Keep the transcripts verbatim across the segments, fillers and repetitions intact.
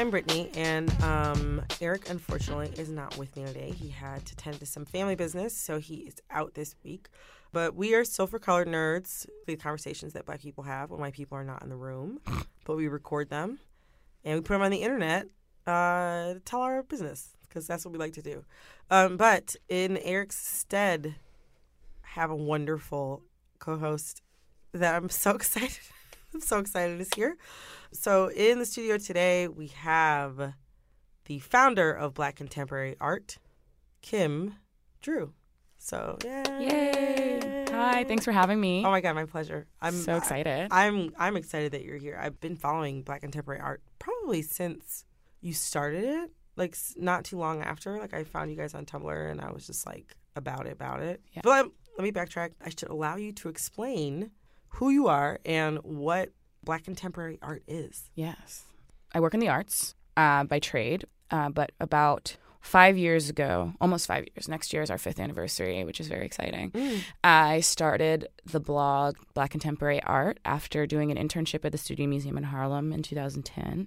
I'm Brittany, and um, Eric, unfortunately, is not with me today. He had to tend to some family business, so he is out this week. But we are Silver Colored Nerds, the conversations that Black people have when white people are not in the room. But we record them, and we put them on the internet uh, to tell our business, because that's what we like to do. Um, but in Eric's stead, I have a wonderful co-host that I'm so excited. I'm so excited is here. So in the studio today, we have the founder of Black Contemporary Art, Kim Drew. So, yay. Yay. Hi, thanks for having me. Oh my God, my pleasure. I'm so excited. I, I'm I'm excited that you're here. I've been following Black Contemporary Art probably since you started it, like not too long after. Like I found you guys on Tumblr and I was just like about it, about it. Yeah. But let, let me backtrack. I should allow you to explain who you are and what Black Contemporary Art is. Yes. I work in the arts uh, by trade, uh, but about five years ago, almost five years, next year is our fifth anniversary, which is very exciting. Mm. I started the blog Black Contemporary Art after doing an internship at the Studio Museum in Harlem in two thousand ten.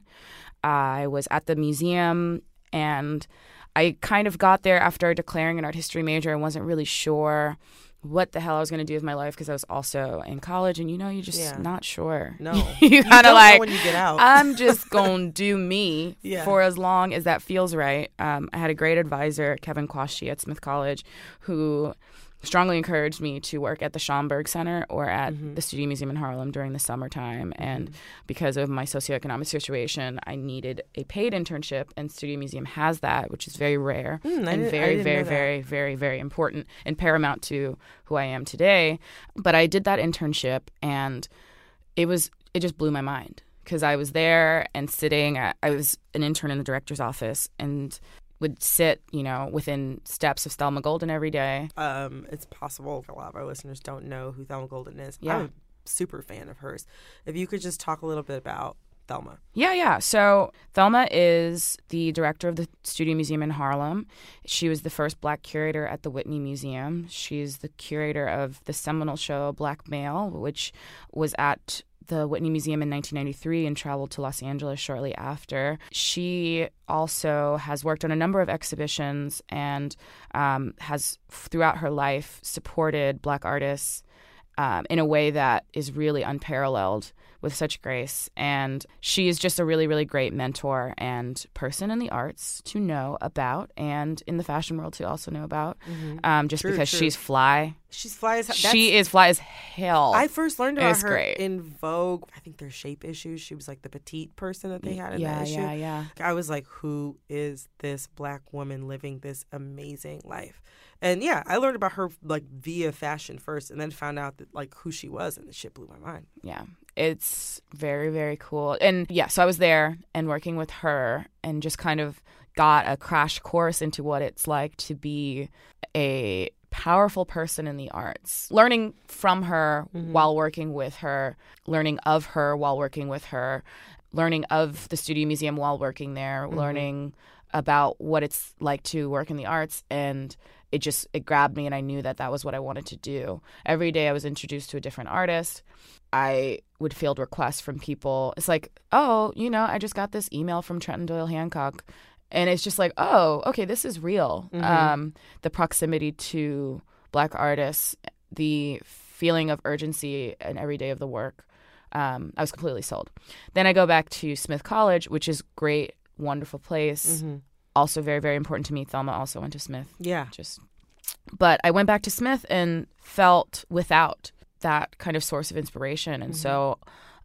I was at the museum and I kind of got there after declaring an art history major and wasn't really sure what the hell I was going to do with my life because I was also in college and, you know, you're just yeah. not sure. No. you kind of like, when you get out. I'm just going to do me yeah. for as long as that feels right. Um, I had a great advisor, Kevin Quashie at Smith College, who strongly encouraged me to work at the Schomburg Center or at mm-hmm. the Studio Museum in Harlem during the summertime. And mm-hmm. because of my socioeconomic situation, I needed a paid internship, and Studio Museum has that, which is very rare mm, and very, very, very, very, very important and paramount to who I am today. But I did that internship, and it was it just blew my mind because I was there and sitting at, I was an intern in the director's office and would sit, you know, within steps of Thelma Golden every day. Um, it's possible a lot of our listeners don't know who Thelma Golden is. Yeah. I'm a super fan of hers. If you could just talk a little bit about Thelma. Yeah, yeah. So Thelma is the director of the Studio Museum in Harlem. She was the first Black curator at the Whitney Museum. She's the curator of the seminal show Black Male, which was at the Whitney Museum in nineteen ninety-three and traveled to Los Angeles shortly after. She also has worked on a number of exhibitions and um, has, throughout her life, supported Black artists um, in a way that is really unparalleled with such grace. And she is just a really, really great mentor and person in the arts to know about and in the fashion world to also know about, mm-hmm. um, just true, because true. she's fly. She's fly as hell. She is fly as hell. I first learned about it's her great. in Vogue. I think their shape issues. She was like the petite person that they had in yeah, that issue. Yeah, yeah, I was like, who is this Black woman living this amazing life? And yeah, I learned about her like via fashion first, and then found out that like who she was, and the shit blew my mind. Yeah, it's very, very cool. And yeah, so I was there and working with her, and just kind of got a crash course into what it's like to be a powerful person in the arts, learning from her mm-hmm. while working with her, learning of her while working with her, learning of the Studio Museum while working there, mm-hmm. learning about what it's like to work in the arts. And it just, it grabbed me, and I knew that that was what I wanted to do. Every day I was introduced to a different artist. I would field requests from people. It's like, oh, you know, I just got this email from Trenton Doyle Hancock. And it's just like, oh, okay, this is real. Mm-hmm. Um, the proximity to Black artists, the feeling of urgency in every day of the work. Um, I was completely sold. Then I go back to Smith College, which is great, wonderful place. Mm-hmm. Also very, very important to me. Thelma also went to Smith. Yeah. Just, but I went back to Smith and felt without that kind of source of inspiration. And mm-hmm. so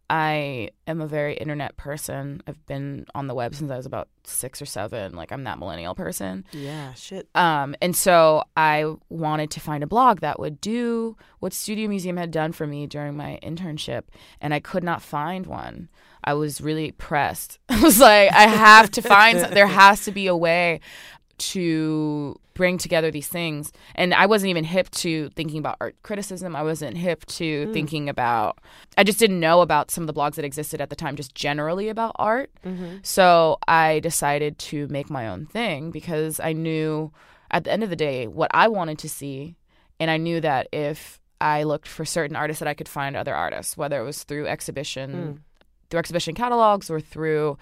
I am a very internet person. I've been on the web since I was about six or seven. Like, I'm that millennial person. Yeah, shit. Um, and so I wanted to find a blog that would do what Studio Museum had done for me during my internship, and I could not find one. I was really pressed. I was like, I have to find – there has to be a way to bring together these things. And I wasn't even hip to thinking about art criticism. I wasn't hip to mm. thinking about – I just didn't know about some of the blogs that existed at the time just generally about art. Mm-hmm. So I decided to make my own thing because I knew at the end of the day what I wanted to see, and I knew that if I looked for certain artists that I could find other artists, whether it was through exhibition mm. – through exhibition catalogs or through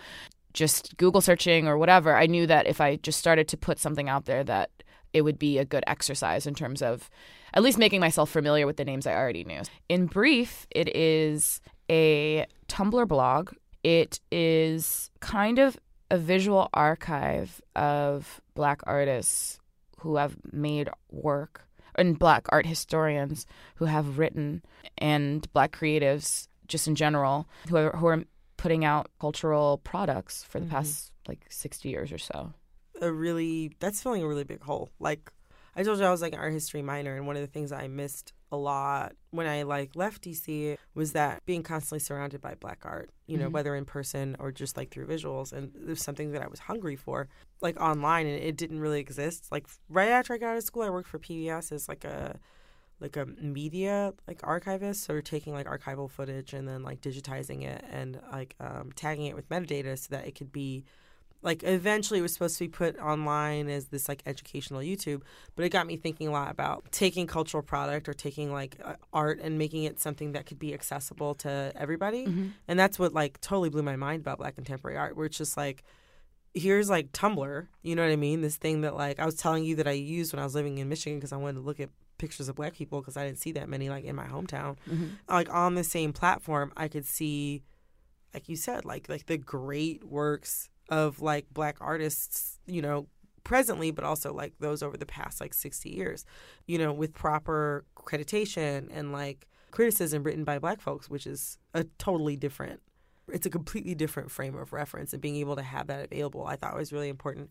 just Google searching or whatever, I knew that if I just started to put something out there that it would be a good exercise in terms of at least making myself familiar with the names I already knew. In brief, it is a Tumblr blog. It is kind of a visual archive of Black artists who have made work, and Black art historians who have written, and Black creatives just in general who are, who are putting out cultural products for the mm-hmm. past like sixty years or so. A really, that's filling a really big hole. Like I told you, I was like an art history minor, and one of the things I missed a lot when I like left D C was that being constantly surrounded by Black art, you know, mm-hmm. whether in person or just like through visuals. And it was something that I was hungry for, like online, and it didn't really exist. Like right after I got out of school, I worked for P B S as like a like a media like archivist, so we're taking like archival footage and then like digitizing it and like um, tagging it with metadata so that it could be like eventually it was supposed to be put online as this like educational YouTube, but it got me thinking a lot about taking cultural product or taking like uh, art and making it something that could be accessible to everybody. Mm-hmm. And that's what like totally blew my mind about Black contemporary art, where it's just like, here's like Tumblr, you know what I mean? This thing that like I was telling you that I used when I was living in Michigan because I wanted to look at pictures of Black people because I didn't see that many like in my hometown. Mm-hmm. Like on the same platform, I could see, like you said, like like the great works of like Black artists, you know, presently, but also like those over the past like sixty years, you know, with proper accreditation and like criticism written by Black folks, which is a totally different, it's a completely different frame of reference, and being able to have that available, I thought was really important.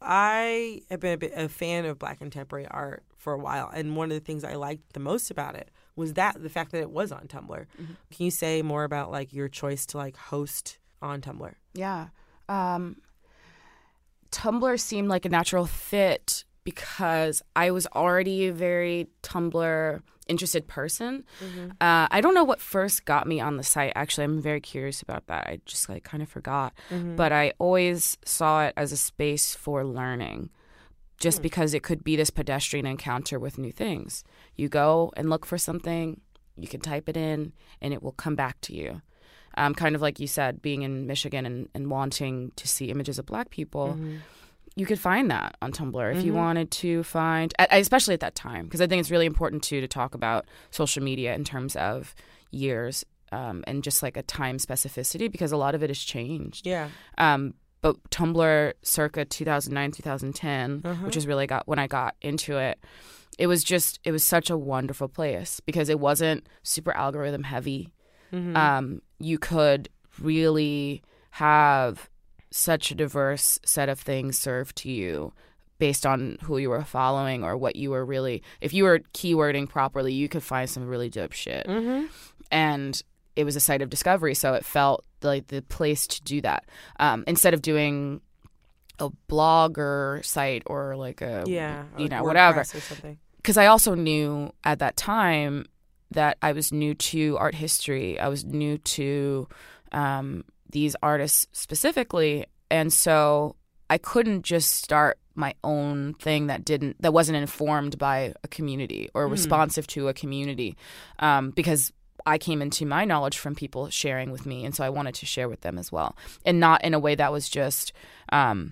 I have been a, bit, a fan of Black contemporary art for a while, and one of the things I liked the most about it was that the fact that it was on Tumblr. Mm-hmm. Can you say more about like your choice to like host on Tumblr? Yeah. Um, Tumblr seemed like a natural fit because I was already a very Tumblr interested person. Mm-hmm. Uh, I don't know what first got me on the site. Actually, I'm very curious about that. I just like kind of forgot. Mm-hmm. But I always saw it as a space for learning, just mm. because it could be this pedestrian encounter with new things. You go and look for something, you can type it in, and it will come back to you. Um, kind of like you said, being in Michigan and, and wanting to see images of Black people, mm-hmm. you could find that on Tumblr if mm-hmm. you wanted to find, especially at that time, because I think it's really important too to talk about social media in terms of years um, and just like a time specificity, because a lot of it has changed. Yeah. Um, but Tumblr circa two thousand nine, two thousand ten, uh-huh. which is really got when I got into it, it was just, it was such a wonderful place because it wasn't super algorithm heavy. Mm-hmm. Um, you could really have such a diverse set of things served to you based on who you were following or what you were really, if you were keywording properly, you could find some really dope shit. Mm-hmm. And it was a site of discovery, so it felt like the place to do that. Um, instead of doing a blog or site or like a, yeah, you know, WordPress whatever. Or something. Because I also knew at that time that I was new to art history. I was new to um, these artists specifically. And so I couldn't just start my own thing that didn't, that wasn't informed by a community or mm. responsive to a community, um, because I came into my knowledge from people sharing with me. And so I wanted to share with them as well. And not in a way that was just um,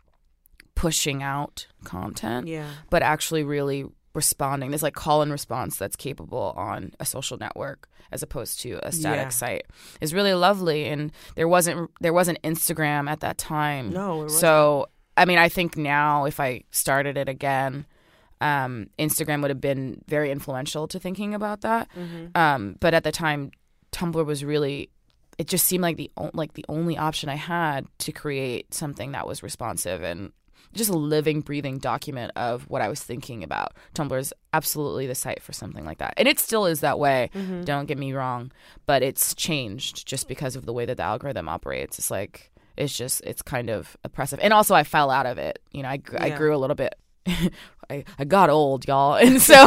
pushing out content, yeah. but actually really responding. There's like call and response that's capable on a social network as opposed to a static yeah. site is really lovely. And there wasn't there wasn't Instagram at that time. No, it wasn't. So I mean, I think now if I started it again, um, Instagram would have been very influential to thinking about that. Mm-hmm. Um, but at the time, Tumblr was really, it just seemed like the like the only option I had to create something that was responsive and just a living, breathing document of what I was thinking about. Tumblr is absolutely the site for something like that. And it still is that way, mm-hmm. don't get me wrong, but it's changed just because of the way that the algorithm operates. It's like, it's just, it's kind of oppressive. And also I fell out of it. You know, I, yeah. I grew a little bit. I, I got old, y'all. And so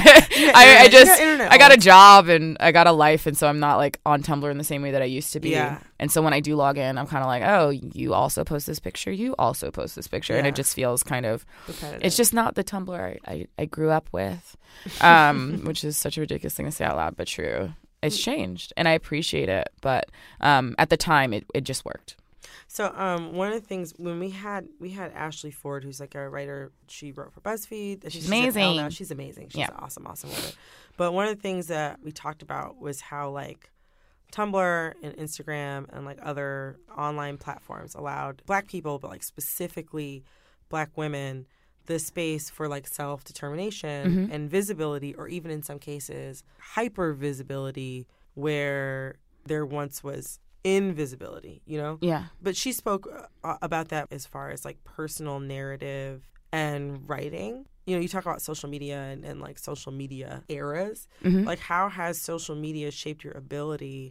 I, I just, I got a job and I got a life. And so I'm not like on Tumblr in the same way that I used to be. Yeah. And so when I do log in, I'm kind of like, oh, you also post this picture. You also post this picture. Yeah. And it just feels kind of, repetitive. It's just not the Tumblr I, I, I grew up with, um, which is such a ridiculous thing to say out loud, but true. It's changed and I appreciate it. But um, at the time, it, it just worked. So um, one of the things when we had we had Ashley Ford, who's like a writer, she wrote for BuzzFeed. She's, she's amazing. now. She's amazing. She's yeah. an awesome, awesome woman. But one of the things that we talked about was how like Tumblr and Instagram and like other online platforms allowed Black people, but like specifically Black women, the space for like self-determination mm-hmm. and visibility, or even in some cases hyper visibility where there once was invisibility, you know? Yeah. But she spoke uh, about that as far as like personal narrative and writing. You know, you talk about social media and, and like social media eras. Mm-hmm. Like, how has social media shaped your ability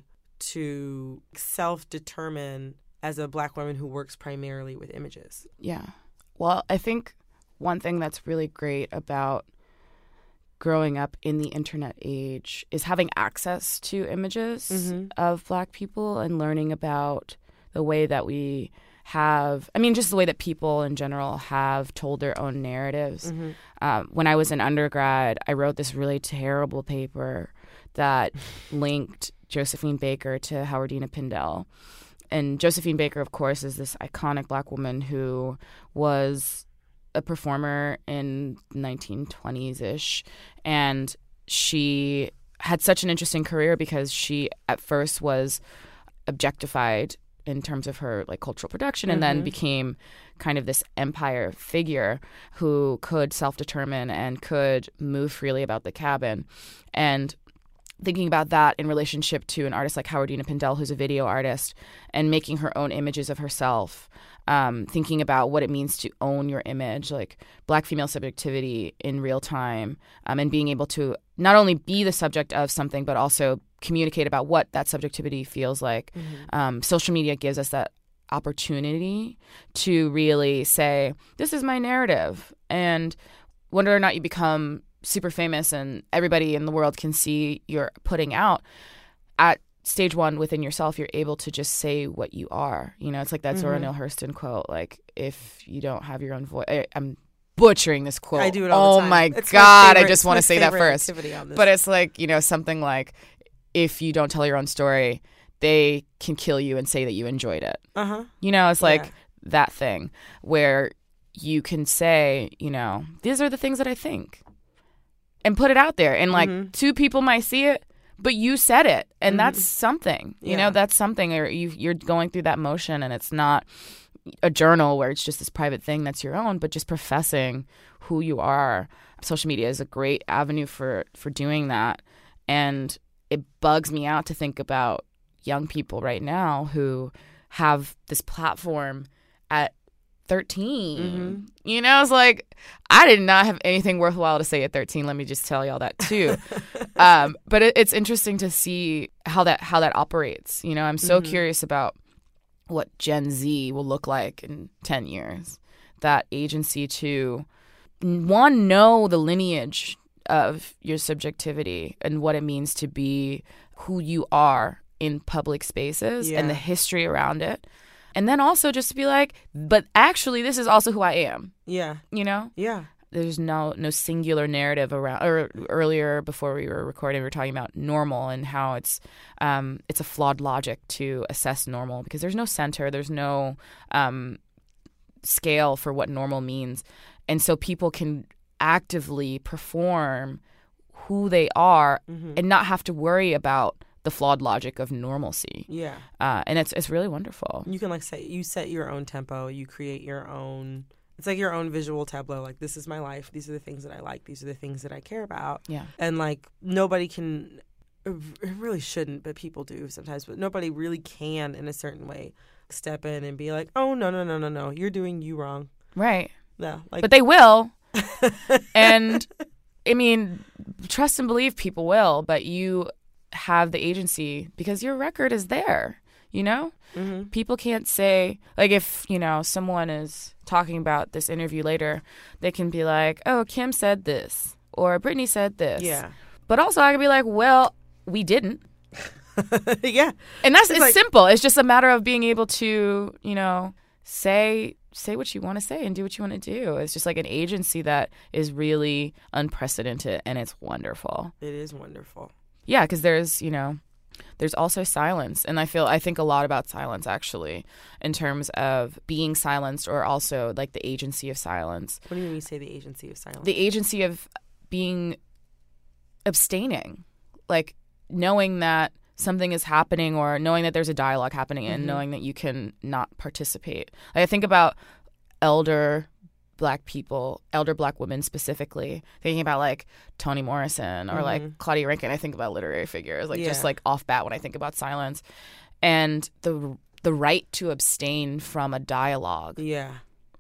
to self-determine as a Black woman who works primarily with images? Yeah. Well, I think one thing that's really great about growing up in the internet age is having access to images mm-hmm. of Black people and learning about the way that we have, I mean, just the way that people in general have told their own narratives. Mm-hmm. Um, when I was an undergrad, I wrote this really terrible paper that linked Josephine Baker to Howardena Pindell. And Josephine Baker, of course, is this iconic Black woman who was a performer in nineteen twenties-ish, and she had such an interesting career because she at first was objectified in terms of her like cultural production, and mm-hmm. then became kind of this empire figure who could self-determine and could move freely about the cabin. And thinking about that in relationship to an artist like Howardena Pindell, who's a video artist, and making her own images of herself, um, thinking about what it means to own your image, like Black female subjectivity in real time, um, and being able to not only be the subject of something, but also communicate about what that subjectivity feels like. Mm-hmm. Um, social media gives us that opportunity to really say, this is my narrative. And whether or not you become super famous and everybody in the world can see you're putting out, at stage one within yourself, you're able to just say what you are. You know, it's like that mm-hmm. Zora Neale Hurston quote, like, if you don't have your own voice. I'm butchering this quote. I do it all oh the time. my it's God, my favorite, I just want to say that first. But it's like, you know, something like, if you don't tell your own story, they can kill you and say that you enjoyed it. Uh-huh. You know, it's like yeah. that thing where you can say, you know, these are the things that I think. And put it out there. And like mm-hmm. two people might see it, but you said it. And mm-hmm. that's something. You yeah. know, that's something. Or you, you're going through that motion, and it's not a journal where it's just this private thing that's your own, but just professing who you are. Social media is a great avenue for, for doing that. And it bugs me out to think about young people right now who have this platform at thirteen. Mm-hmm. You know, it's like, I did not have anything worthwhile to say at thirteen. Let me just tell y'all that too. um, but it, it's interesting to see how that how that operates. You know, I'm so mm-hmm. curious about what Gen Z will look like in ten years. That agency to, one, know the lineage of your subjectivity and what it means to be who you are in public spaces yeah. and the history around it. And then also just to be like, but actually, this is also who I am. Yeah. You know? Yeah. There's no no singular narrative around. Or earlier, before we were recording, we were talking about normal and how it's um, it's a flawed logic to assess normal because there's no center, there's no um, scale for what normal means, and so people can actively perform who they are mm-hmm. and not have to worry about the flawed logic of normalcy. Yeah. Uh, and it's it's really wonderful. You can like say, you set your own tempo, you create your own, it's like your own visual tableau. Like, this is my life. These are the things that I like. These are the things that I care about. Yeah. And like, nobody can, it really shouldn't, but people do sometimes, but nobody really can in a certain way step in and be like, oh, no, no, no, no, no. You're doing you wrong. Right. No. Like, but they will. And I mean, trust and believe people will, but you have the agency because your record is there, you know? Mm-hmm. People can't say, like, if, you know, someone is talking about this interview later, they can be like, oh, Kim said this, or Brittany said this. Yeah. But also I can be like, well, we didn't. Yeah. And that's, it's it's like, simple. It's just a matter of being able to, you know, say say what you want to say and do what you want to do. It's just like an agency that is really unprecedented, and it's wonderful. It is wonderful. Yeah, because there's, you know, there's also silence. And I feel I think a lot about silence, actually, in terms of being silenced, or also like the agency of silence. What do you mean you say the agency of silence? The agency of being abstaining, like knowing that something is happening, or knowing that there's a dialogue happening, and Mm-hmm. knowing knowing that you can not participate. Like, I think about elder Black people, elder Black women specifically, thinking about like Toni Morrison or Mm-hmm. like Claudia Rankine. I think about literary figures, like Yeah. just like off bat when I think about silence, and the the right to abstain from a dialogue Yeah.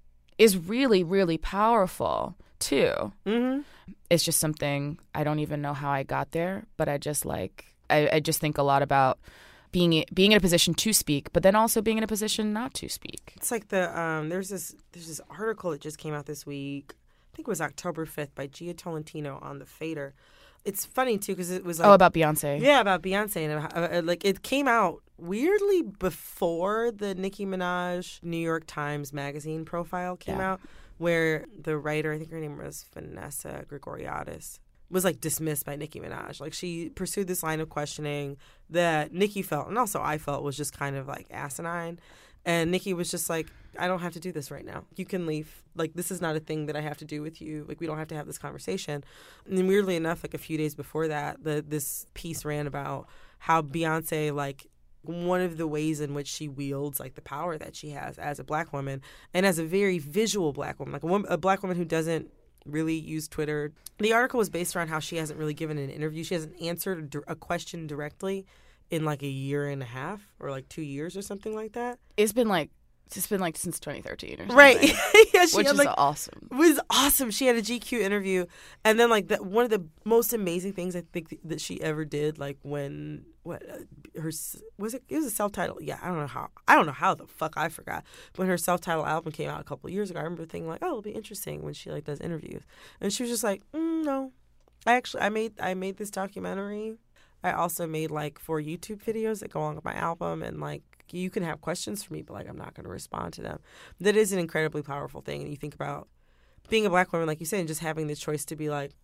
is really, really powerful too. Mm-hmm. It's just something I don't even know how I got there, but I just like I, I just think a lot about being being in a position to speak, but then also being in a position not to speak. It's like the um. There's this there's this article that just came out this week. I think it was October fifth by Gia Tolentino on the Fader. It's funny too because it was like Oh, about Beyonce. yeah about Beyonce and uh, uh, like it came out weirdly before the Nicki Minaj New York Times Magazine profile came Yeah. out, where the writer, I think her name was Vanessa Gregoriadis, was like dismissed by Nicki Minaj. Like she pursued this line of questioning that Nicki felt, and also I felt, was just kind of like asinine. And Nicki was just like, I don't have to do this right now. You can leave. Like, this is not a thing that I have to do with you. Like, we don't have to have this conversation. And then weirdly enough, like a few days before that, the, this piece ran about how Beyonce, like, one of the ways in which she wields like the power that she has as a Black woman, and as a very visual Black woman, like a, woman, a Black woman who doesn't really use Twitter. The article was based around how she hasn't really given an interview. She hasn't answered a question directly in like a year and a half, or like two years or something like that. It's been like it's been like since twenty thirteen or something. Right. Yeah, she Which had, is like, awesome. It was awesome. She had a G Q interview, and then like the, one of the most amazing things I think that she ever did, like when what uh, her was it? It was a self-titled. Yeah, I don't know how. I don't know how the fuck I forgot. But when her self-titled album came out a couple of years ago, I remember thinking like, oh, it'll be interesting when she like does interviews, and she was just like, mm, no, I actually I made I made this documentary. I also made like four YouTube videos that go along with my album, and like you can have questions for me, but like I'm not going to respond to them. That is an incredibly powerful thing. And you think about being a Black woman, like you said, and just having the choice to be like,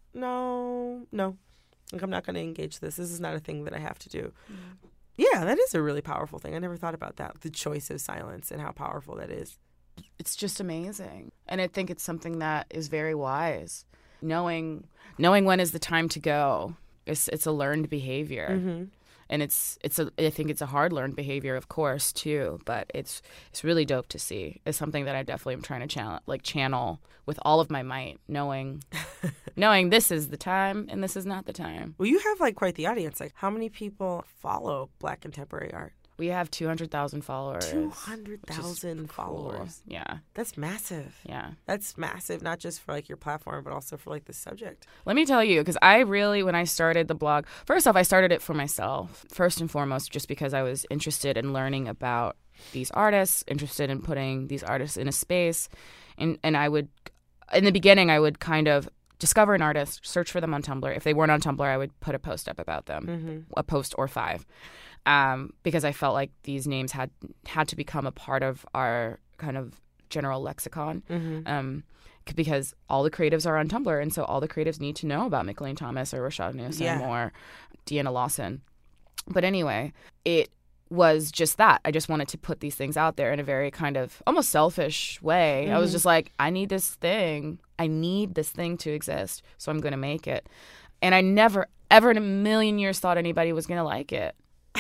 no, no, like I'm not going to engage this. This is not a thing that I have to do. Mm-hmm. Yeah, that is a really powerful thing. I never thought about that. The choice of silence and how powerful that is. It's just amazing. And I think it's something that is very wise. Knowing knowing when is the time to go. It's it's a learned behavior. Mm-hmm. And it's it's a I think it's a hard learned behavior, of course, too. But it's it's really dope to see. It's something that I definitely am trying to channel, like channel with all of my might, knowing knowing this is the time and this is not the time. Well, you have like quite the audience. Like, how many people follow Black contemporary art? We have two hundred thousand followers. Two hundred thousand followers. Cool. Yeah. That's massive. Yeah. That's massive, not just for like your platform, but also for like the subject. Let me tell you, because I really, when I started the blog, first off, I started it for myself. First and foremost, just because I was interested in learning about these artists, interested in putting these artists in a space. And, and I would, in the beginning, I would kind of discover an artist, search for them on Tumblr. If they weren't on Tumblr, I would put a post up about them, mm-hmm. a post or five. Um, because I felt like these names had had to become a part of our kind of general lexicon. Mm-hmm. Um, c- because all the creatives are on Tumblr, and so all the creatives need to know about McLean Thomas or Rashad Newsom yeah. or Deanna Lawson. But anyway, it was just that. I just wanted to put these things out there in a very kind of almost selfish way. Mm-hmm. I was just like, I need this thing. I need this thing to exist, so I'm going to make it. And I never, ever in a million years thought anybody was going to like it.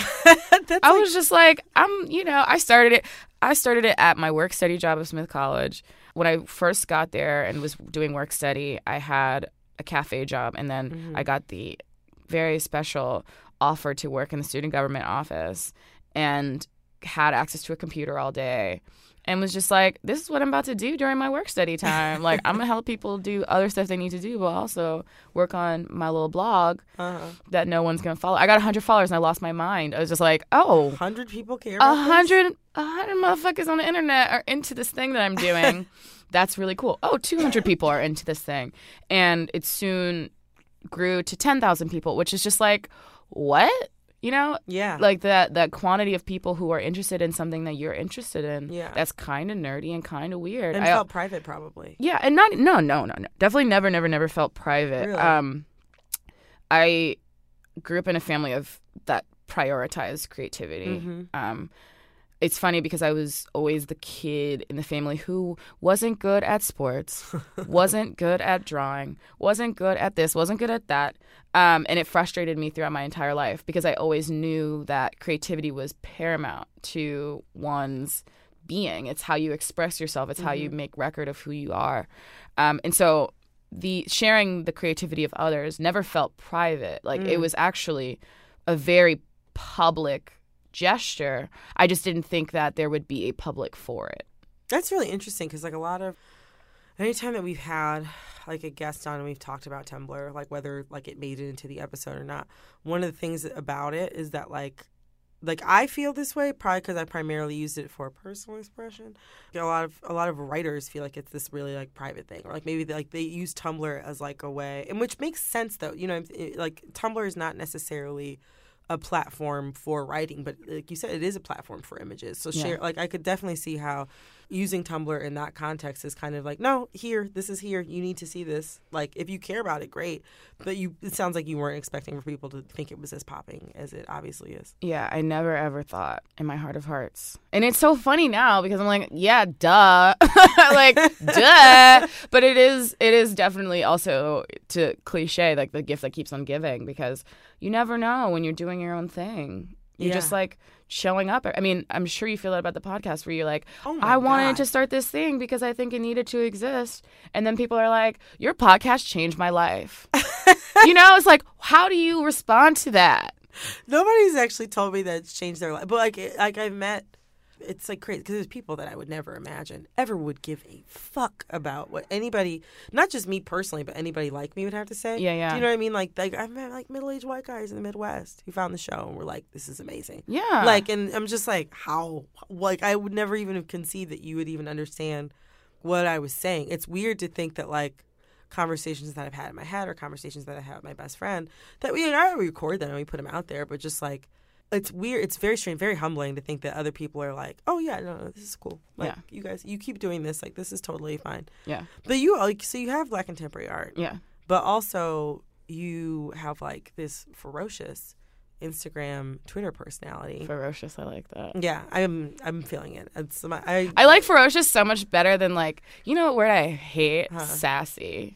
I like... was just like, I'm, you know, I started it. I started it at my work study job at Smith College. When I first got there and was doing work study, I had a cafe job, and then mm-hmm. I got the very special offer to work in the student government office, and had access to a computer all day. And was just like, this is what I'm about to do during my work study time. Like, I'm going to help people do other stuff they need to do, but also work on my little blog uh-huh. that no one's going to follow. I got one hundred followers, and I lost my mind. I was just like, oh. one hundred people care about one hundred, this? one hundred motherfuckers on the internet are into this thing that I'm doing. That's really cool. Oh, two hundred people are into this thing. And it soon grew to ten thousand people, which is just like, what? You know, yeah, like that that quantity of people who are interested in something that you're interested in. Yeah, that's kind of nerdy and kind of weird. And I, felt private, probably. Yeah, and not no no no no definitely never never never felt private. Really? Um, I grew up in a family of that prioritize creativity. Mm-hmm. Um, it's funny because I was always the kid in the family who wasn't good at sports, wasn't good at drawing, wasn't good at this, wasn't good at that. Um, and it frustrated me throughout my entire life because I always knew that creativity was paramount to one's being. It's how you express yourself. It's mm-hmm. how you make record of who you are. Um, and so the sharing the creativity of others never felt private. Like mm. it was actually a very public gesture. I just didn't think that there would be a public for it. That's really interesting because like a lot of anytime that we've had like a guest on and we've talked about Tumblr, like whether like it made it into the episode or not, one of the things about it is that like like I feel this way probably because I primarily used it for personal expression. You know, a lot of a lot of writers feel like it's this really like private thing, or like maybe they, like they use Tumblr as like a way, and which makes sense though. You know, it, like Tumblr is not necessarily a platform for writing, but like you said, it is a platform for images. So share, yeah. like I could definitely see how using Tumblr in that context is kind of like, no, here, this is here. You need to see this. Like if you care about it, great. But you, it sounds like you weren't expecting for people to think it was as popping as it obviously is. Yeah, I never ever thought in my heart of hearts. And it's so funny now because I'm like, yeah, duh, like duh. But it is, it is definitely also to cliche, like the gift that keeps on giving because you never know when you're doing your own thing. You're yeah. just like showing up. I mean, I'm sure you feel that about the podcast where you're like, oh I wanted God. to start this thing because I think it needed to exist. And then people are like, your podcast changed my life. You know, it's like, how do you respond to that? Nobody's actually told me that it's changed their life. But like, like I've met, it's like crazy because there's people that I would never imagine ever would give a fuck about what anybody, not just me personally, but anybody like me would have to say. Yeah, yeah. Do you know what I mean? Like, like I've met like middle-aged white guys in the Midwest who found the show and were like, "This is amazing." Yeah. Like, and I'm just like, how? Like, I would never even have conceived that you would even understand what I was saying. It's weird to think that like conversations that I've had in my head or conversations that I had with my best friend that we I record them and we put them out there, but just like. It's weird. It's very strange, very humbling to think that other people are like, "Oh yeah, no, no, this is cool. Like, yeah. you guys, you keep doing this. Like, this is totally fine." Yeah. But you like, so you have Black Contemporary Art. Yeah. But also you have like this ferocious Instagram, Twitter personality. Ferocious, I like that. Yeah, I'm, I'm feeling it. It's my, I, I like ferocious so much better than like, you know what word I hate? Huh. Sassy.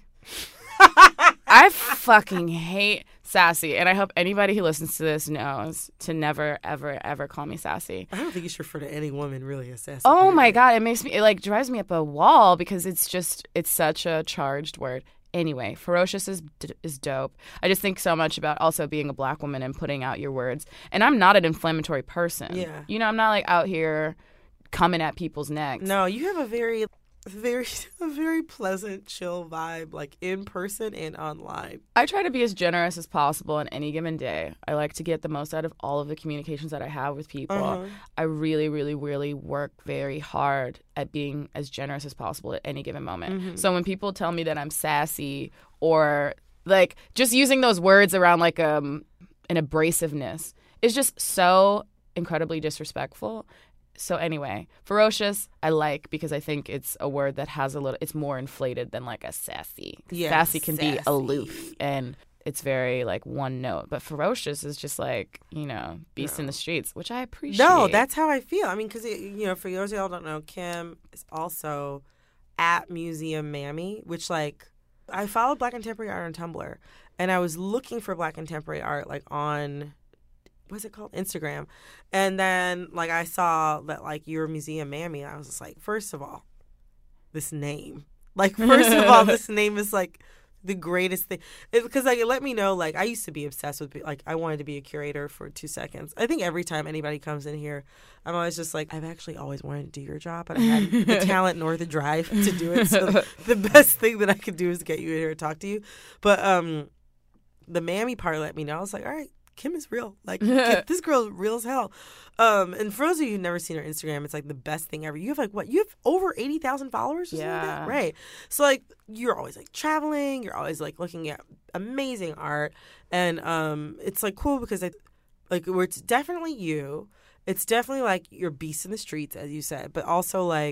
I fucking hate sassy, and I hope anybody who listens to this knows to never, ever, ever call me sassy. I don't think you should refer to any woman really as sassy. Oh my God, it makes me, it like drives me up a wall because it's just, it's such a charged word. Anyway, ferocious is is dope. I just think so much about also being a Black woman and putting out your words. And I'm not an inflammatory person. Yeah. You know, I'm not like out here coming at people's necks. No, you have a very... very a very pleasant, chill vibe, like in person and online. I try to be as generous as possible on any given day. I like to get the most out of all of the communications that I have with people. Uh-huh. I really, really, really work very hard at being as generous as possible at any given moment. Mm-hmm. So when people tell me that I'm sassy or like just using those words around like um an abrasiveness is just so incredibly disrespectful. So anyway, ferocious, I like because I think it's a word that has a little, it's more inflated than like a sassy. Yeah, sassy can sassy. be aloof and it's very like one note. But ferocious is just like, you know, beast no. in the streets, which I appreciate. No, that's how I feel. I mean, because, you know, for those of y'all who don't know, Kim is also at Museum Mammy, which like, I followed Black Contemporary Art on Tumblr and I was looking for Black Contemporary Art like on... what's it called? Instagram. And then, like, I saw that, like, you were Museum Mammy. I was just like, first of all, this name. Like, first of all, this name is, like, the greatest thing. Because, like, it let me know, like, I used to be obsessed with, like, I wanted to be a curator for two seconds. I think every time anybody comes in here, I'm always just like, I've actually always wanted to do your job, but I had the talent nor the drive to do it. So the best thing that I could do is get you in here and talk to you. But um, the Mammy part let me know. I was like, all right. Kim is real. Like, this girl is real as hell. Um, and for those of you who've never seen her Instagram, it's like the best thing ever. You have like, what? You have over eighty thousand followers or yeah. something like that? Right. So, like, you're always like traveling. You're always like looking at amazing art. And um, it's like cool because I, like, where it's definitely you. It's definitely like your beast in the streets, as you said, but also like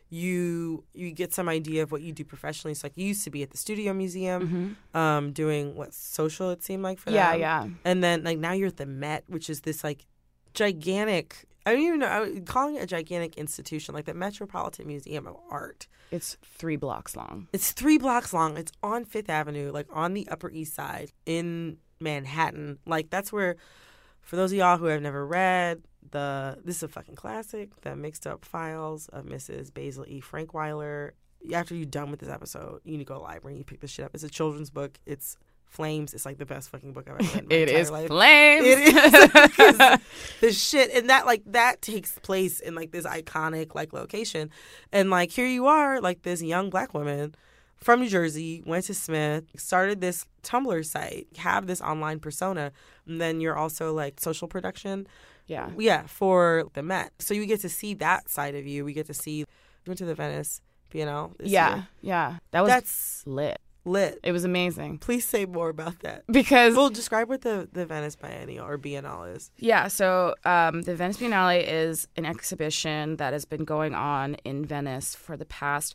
you you get some idea of what you do professionally. So like you used to be at the Studio Museum, Mm-hmm. um, doing what social it seemed like for Yeah, them. yeah. And then like now you're at the Met, which is this like gigantic. I don't even know. I was calling it a gigantic institution, like the Metropolitan Museum of Art. It's three blocks long. It's three blocks long. It's on Fifth Avenue, like on the Upper East Side in Manhattan. Like that's where, for those of y'all who have never read the, this is a fucking classic, The Mixed Up Files of Missus Basil E. Frankweiler. After you're done with this episode, you need to go to the library and you pick this shit up. It's a children's book. It's Flames. It's like the best fucking book I've ever read in my It entire is life. Flames. It is. It's the shit. And that like that takes place in like this iconic like location. And like here you are, like this young black woman from New Jersey, went to Smith, started this Tumblr site, have this online persona, and then you're also like social production. Yeah. Yeah, for the Met. So you get to see that side of you. We get to see, we went to the Venice Biennale this Yeah. year. Yeah. That was That's lit. lit. It was amazing. Please say more about that. Because Well, describe what the, the Venice Biennial or Biennale is. Yeah, so um, the Venice Biennale is an exhibition that has been going on in Venice for the past,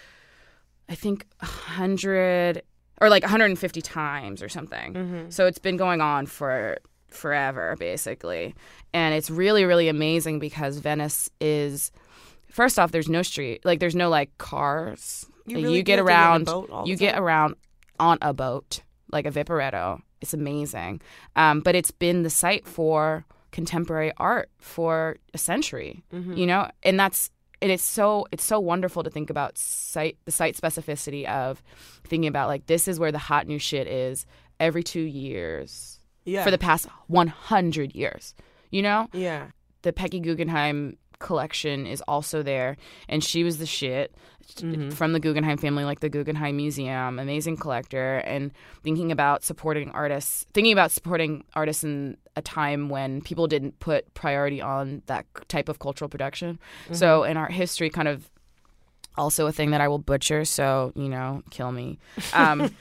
I think, one hundred or like one hundred fifty times or something. Mm-hmm. So it's been going on for forever, basically. And it's really, really amazing because Venice is, first off, there's no street, like there's no like cars. You Like, really you do get have to get in a around, boat all the you get time? around on a boat, like a Viparetto. It's amazing. Um, but it's been the site for contemporary art for a century, Mm-hmm. you know? And that's, and it's so, it's so wonderful to think about site, the site specificity of thinking about like, this is where the hot new shit is every two years Yeah. for the past one hundred years, you know? Yeah. The Peggy Guggenheim collection is also there, and she was the shit Mhm. from the Guggenheim family, like the Guggenheim Museum, amazing collector. And thinking about supporting artists, thinking about supporting artists in a time when people didn't put priority on that type of cultural production. Mm-hmm. So in art history, kind of also a thing that I will butcher, so, you know, kill me. Um,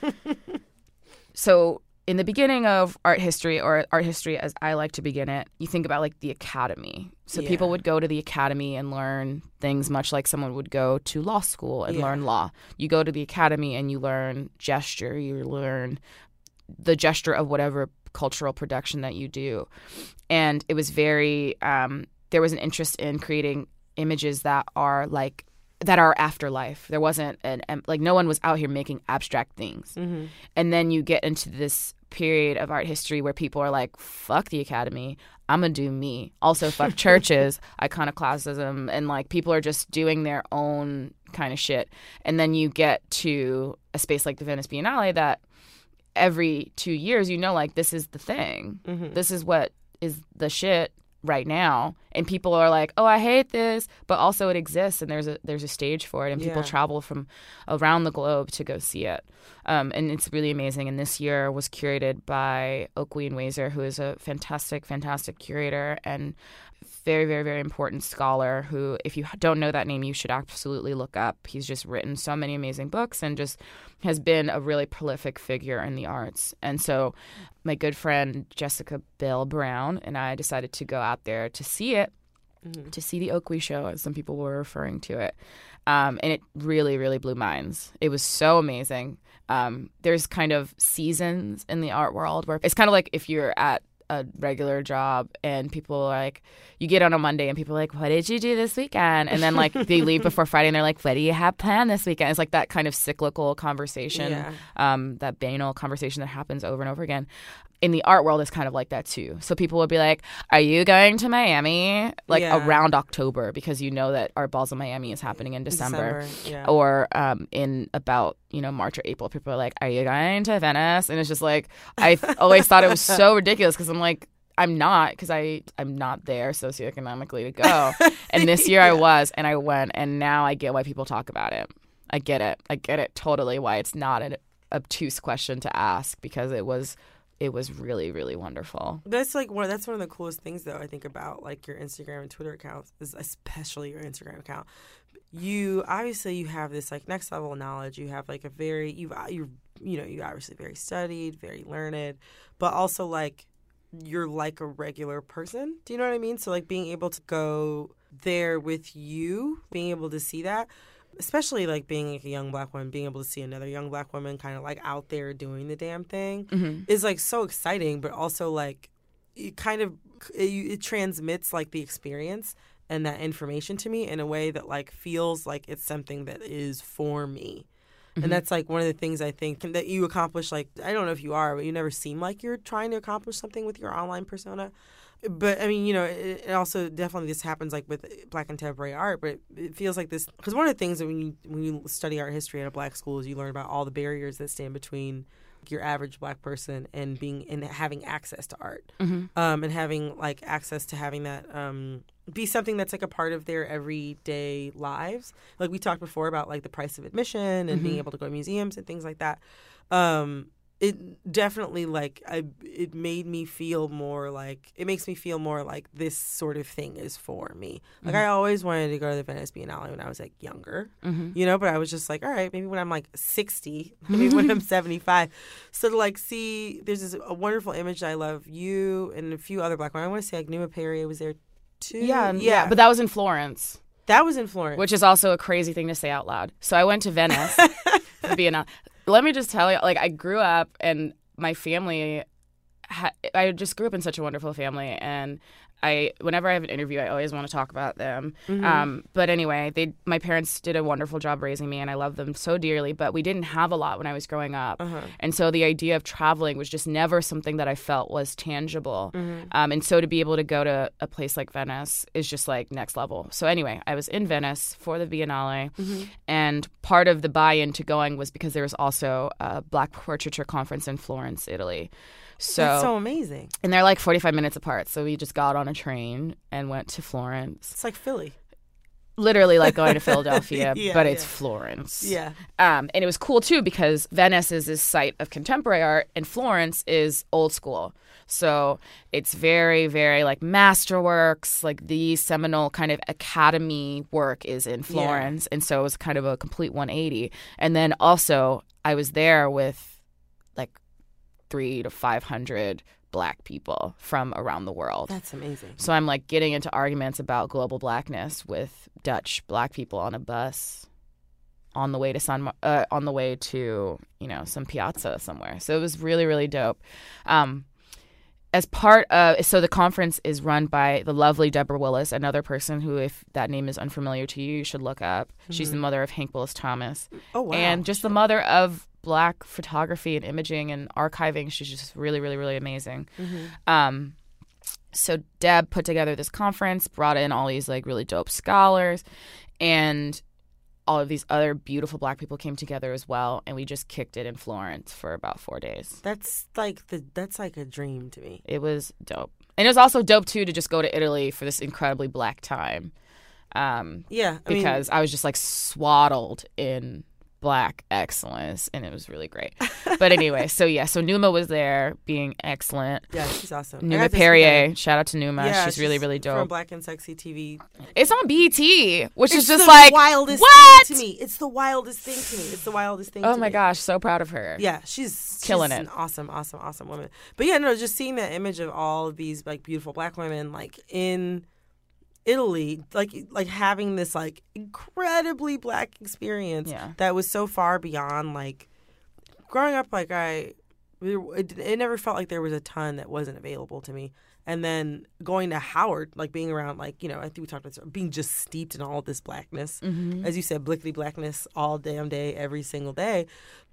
so in the beginning of art history, or art history as I like to begin it, you think about like the academy. So Yeah. people would go to the academy and learn things much like someone would go to law school and Yeah. learn law. You go to the academy and you learn gesture, you learn the gesture of whatever cultural production that you do. And it was very, um, there was an interest in creating images that are like, that are afterlife. There wasn't an, um, like no one was out here making abstract things. Mm-hmm. And then you get into this period of art history where people are like, fuck the academy, I'm gonna do me. Also fuck churches, iconoclasm, and like people are just doing their own kind of shit. And then you get to a space like the Venice Biennale that every two years, you know, like this is the thing. Mm-hmm. This is what is the shit right now, and people are like, oh, I hate this, but also it exists, and there's a there's a stage for it, and people Yeah. travel from around the globe to go see it, um, and it's really amazing. And this year was curated by Oakley and Wazer, who is a fantastic, fantastic curator and very, very, very important scholar who, if you don't know that name, you should absolutely look up. He's just written so many amazing books and just has been a really prolific figure in the arts. And so my good friend Jessica Bell Brown and I decided to go out there to see it, Mm-hmm. to see the Oakley show, as some people were referring to it. Um, and it really, really blew minds. It was so amazing. Um, there's kind of seasons in the art world where it's kind of like if you're at a regular job and people are like, you get on a Monday and people are like, what did you do this weekend? And then like they leave before Friday and they're like, what do you have planned this weekend? It's like that kind of cyclical conversation, Yeah. um, that banal conversation that happens over and over again. In the art world, it's kind of like that too. So people would be like, are you going to Miami? Like Yeah. around October, because you know that Art Balls in Miami is happening in December. December, yeah. Or um, in about, you know, March or April, people are like, are you going to Venice? And it's just like, I always thought it was so ridiculous because I'm like, I'm not, because I'm not there socioeconomically to go. And this year I was, and I went, and now I get why people talk about it. I get it. I get it totally why it's not an obtuse question to ask, because it was it was really, really wonderful. That's like one. That's one of the coolest things, though. I think about like your Instagram and Twitter accounts, is especially your Instagram account. You obviously you have this like next level knowledge. You have like a very you you you know you obviously very studied, very learned, but also like you're like a regular person. Do you know what I mean? So like being able to go there with you, being able to see that, especially like being like a young black woman, being able to see another young black woman kind of like out there doing the damn thing mm-hmm. is like so exciting, but also like it kind of it, it transmits like the experience and that information to me in a way that like feels like it's something that is for me. Mm-hmm. And that's like one of the things I think that you accomplish. Like, I don't know if you are, but you never seem like you're trying to accomplish something with your online persona. But I mean, you know, it, it also definitely this happens like with Black contemporary art. But it, it feels like this because one of the things that when you when you study art history at a black school is you learn about all the barriers that stand between your average black person and being and having access to art, mm-hmm. um, and having like access to having that um, be something that's like a part of their everyday lives. Like we talked before about like the price of admission and mm-hmm. being able to go to museums and things like that. Um, it definitely like I it made me feel more like it makes me feel more like this sort of thing is for me. Like mm-hmm. I always wanted to go to the Venice Biennale when I was like younger, mm-hmm. you know, but I was just like, all right, maybe when I'm like sixty, maybe when I'm seventy-five. So to like see, there's this a wonderful image that I love you and a few other black women. I want to say like Numa Perrier was there too. Yeah, yeah, yeah, but that was in Florence. That was in Florence, which is also a crazy thing to say out loud. So I went to Venice for the Biennale. Let me just tell you, like, I grew up and my family, ha- I just grew up in such a wonderful family. And I, whenever I have an interview, I always want to talk about them. Mm-hmm. Um, but anyway, they, my parents did a wonderful job raising me and I love them so dearly. But we didn't have a lot when I was growing up. Uh-huh. And so the idea of traveling was just never something that I felt was tangible. Mm-hmm. Um, and so to be able to go to a place like Venice is just like next level. So anyway, I was in Venice for the Biennale. Mm-hmm. And part of the buy-in to going was because there was also a Black Portraiture Conference in Florence, Italy. So, that's so amazing. And they're like forty-five minutes apart. So we just got on a train and went to Florence. It's like Philly. Literally like going to Philadelphia, yeah, but it's yeah. Florence. Yeah. Um, and it was cool, too, because Venice is this site of contemporary art and Florence is old school. So it's very, very like masterworks, like the seminal kind of academy work is in Florence. Yeah. And so it was kind of a complete one eighty. And then also I was there with like three to five hundred black people from around the world. That's amazing. So I'm like getting into arguments about global blackness with Dutch black people on a bus on the way to San, uh, on the way to, you know, some piazza somewhere. So it was really, really dope. Um, as part of, so the conference is run by the lovely Deborah Willis, another person who, if that name is unfamiliar to you, you should look up. Mm-hmm. She's the mother of Hank Willis Thomas. Oh, wow. And just the mother of Black photography and imaging and archiving. She's just really, really, really amazing. Mm-hmm. Um, so Deb put together this conference, brought in all these like really dope scholars, and all of these other beautiful black people came together as well, and we just kicked it in Florence for about four days. That's like the that's like a dream to me. It was dope. And it was also dope, too, to just go to Italy for this incredibly black time. Um, yeah. I because mean, I was just like swaddled in Black excellence, and it was really great. But anyway, so yeah, so Numa was there being excellent. Yeah, she's awesome. Numa Perrier, shout out to Numa. Yeah, she's, she's really, really dope. From Black and Sexy T V. It's on B E T, which it's is just the like wildest what? thing to me. It's the wildest thing to me. It's the wildest thing oh to me. my gosh, so proud of her. Yeah, she's killing she's it. An awesome, awesome, awesome woman. But yeah, no, just seeing that image of all of these like beautiful black women like in Italy, like like having this like incredibly black experience yeah. that was so far beyond like growing up. Like I, it, it never felt like there was a ton that wasn't available to me. And then going to Howard, like being around, like you know, I think we talked about this, being just steeped in all of this blackness, mm-hmm. as you said, blickety blackness all damn day, every single day.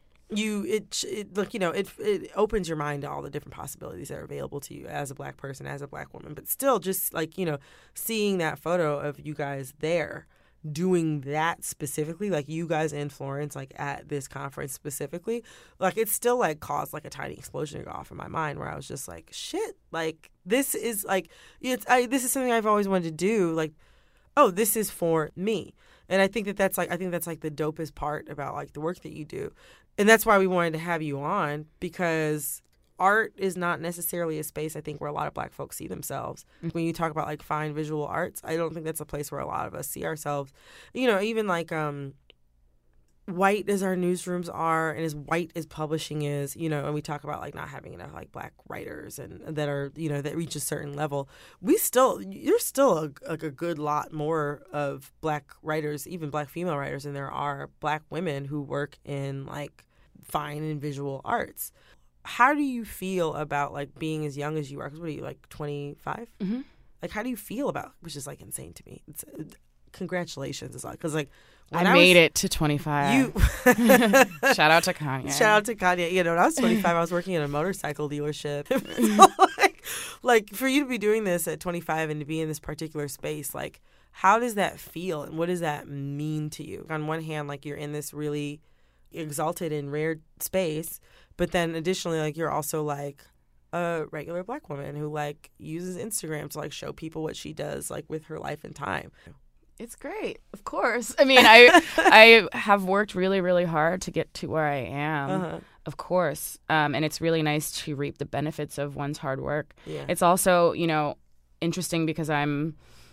You it, it like you know it it opens your mind to all the different possibilities that are available to you as a black person, as a black woman. But still, just like you know, seeing that photo of you guys there doing that specifically, like you guys in Florence, like at this conference specifically, like it still like caused like a tiny explosion to go off in my mind where I was just like, shit, like this is like it's I this is something I've always wanted to do. Like, oh, this is for me. And I think that that's like I think that's like the dopest part about like the work that you do. And that's why we wanted to have you on, because art is not necessarily a space, I think, where a lot of black folks see themselves. Mm-hmm. When you talk about, like, fine visual arts, I don't think that's a place where a lot of us see ourselves. You know, even, like, um, white as our newsrooms are and as white as publishing is, you know, and we talk about like not having enough like black writers and that are, you know, that reach a certain level, we still, there's still a, like a good lot more of black writers, even black female writers, than there are black women who work in like fine and visual arts. How do you feel about like being as young as you are? Because what are you, like twenty-five? Mm-hmm. Like, how do you feel about, which is like insane to me. It's, congratulations. It's like, because like, I, I made was, it to twenty-five. You Shout out to Kanye. Shout out to Kanye. You know, when I was twenty-five, I was working at a motorcycle dealership. like, like, for you to be doing this at twenty-five and to be in this particular space, like, how does that feel and what does that mean to you? On one hand, like, you're in this really exalted and rare space, but then additionally, like, you're also like a regular black woman who like uses Instagram to like show people what she does like with her life and time. It's great, of course. I mean, I I have worked really, really hard to get to where I am, uh-huh. of course. Um, and it's really nice to reap the benefits of one's hard work. Yeah. It's also, you know, interesting because I'm,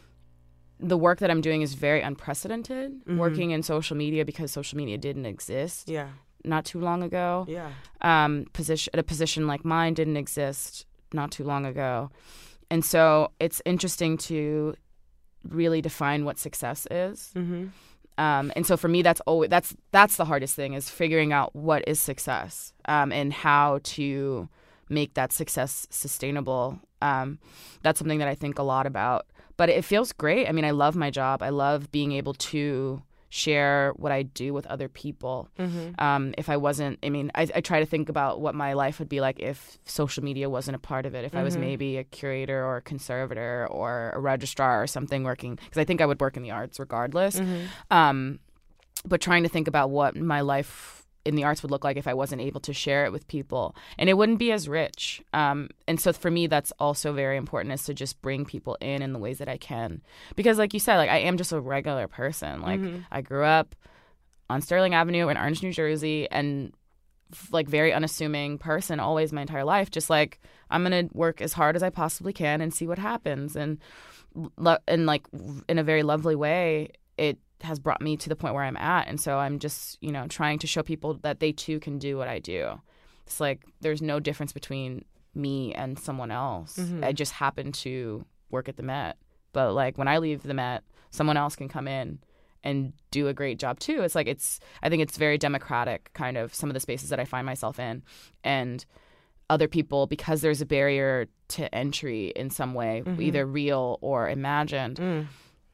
the work that I'm doing is very unprecedented, mm-hmm. working in social media because social media didn't exist yeah. not too long ago. Yeah. Um, position, a position like mine didn't exist not too long ago. And so it's interesting to really define what success is. Mm-hmm. Um, and so for me, that's always that's that's the hardest thing, is figuring out what is success, um, and how to make that success sustainable. Um, that's something that I think a lot about. But it feels great. I mean, I love my job. I love being able to share what I do with other people. Mm-hmm. Um, if I wasn't, I mean, I, I try to think about what my life would be like if social media wasn't a part of it. If mm-hmm. I was maybe a curator or a conservator or a registrar or something working, because I think I would work in the arts regardless. Mm-hmm. Um, but trying to think about what my life in the arts would look like if I wasn't able to share it with people, and it wouldn't be as rich. Um, and so for me, that's also very important, is to just bring people in in the ways that I can, because like you said, like I am just a regular person. Like mm-hmm. I grew up on Sterling Avenue in Orange, New Jersey, and like very unassuming person always my entire life. Just like, I'm gonna work as hard as I possibly can and see what happens. And lo- and like in a very lovely way, it has brought me to the point where I'm at. And so I'm just, you know, trying to show people that they too can do what I do. It's like there's no difference between me and someone else. Mm-hmm. I just happen to work at the Met. But like when I leave the Met, someone else can come in and do a great job too. It's like it's I think it's very democratic, kind of some of the spaces that I find myself in. And other people, because there's a barrier to entry in some way, mm-hmm. either real or imagined, mm.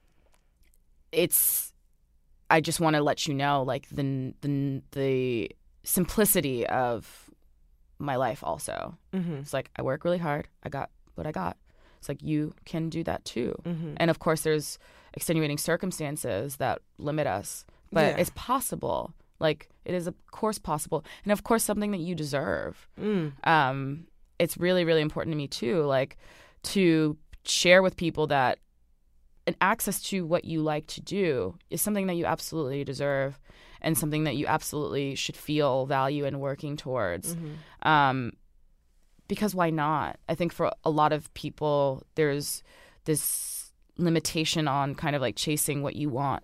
it's I just want to let you know, like, the the the simplicity of my life also. Mm-hmm. It's like, I work really hard. I got what I got. It's like, you can do that too. Mm-hmm. And, of course, there's extenuating circumstances that limit us. But yeah. It's possible. Like, it is, of course, possible. And, of course, something that you deserve. Mm. Um, it's really, really important to me, too, like, to share with people that and access to what you like to do is something that you absolutely deserve, and something that you absolutely should feel value in working towards. Mm-hmm. Um, because why not? I think for a lot of people, there's this limitation on kind of like chasing what you want.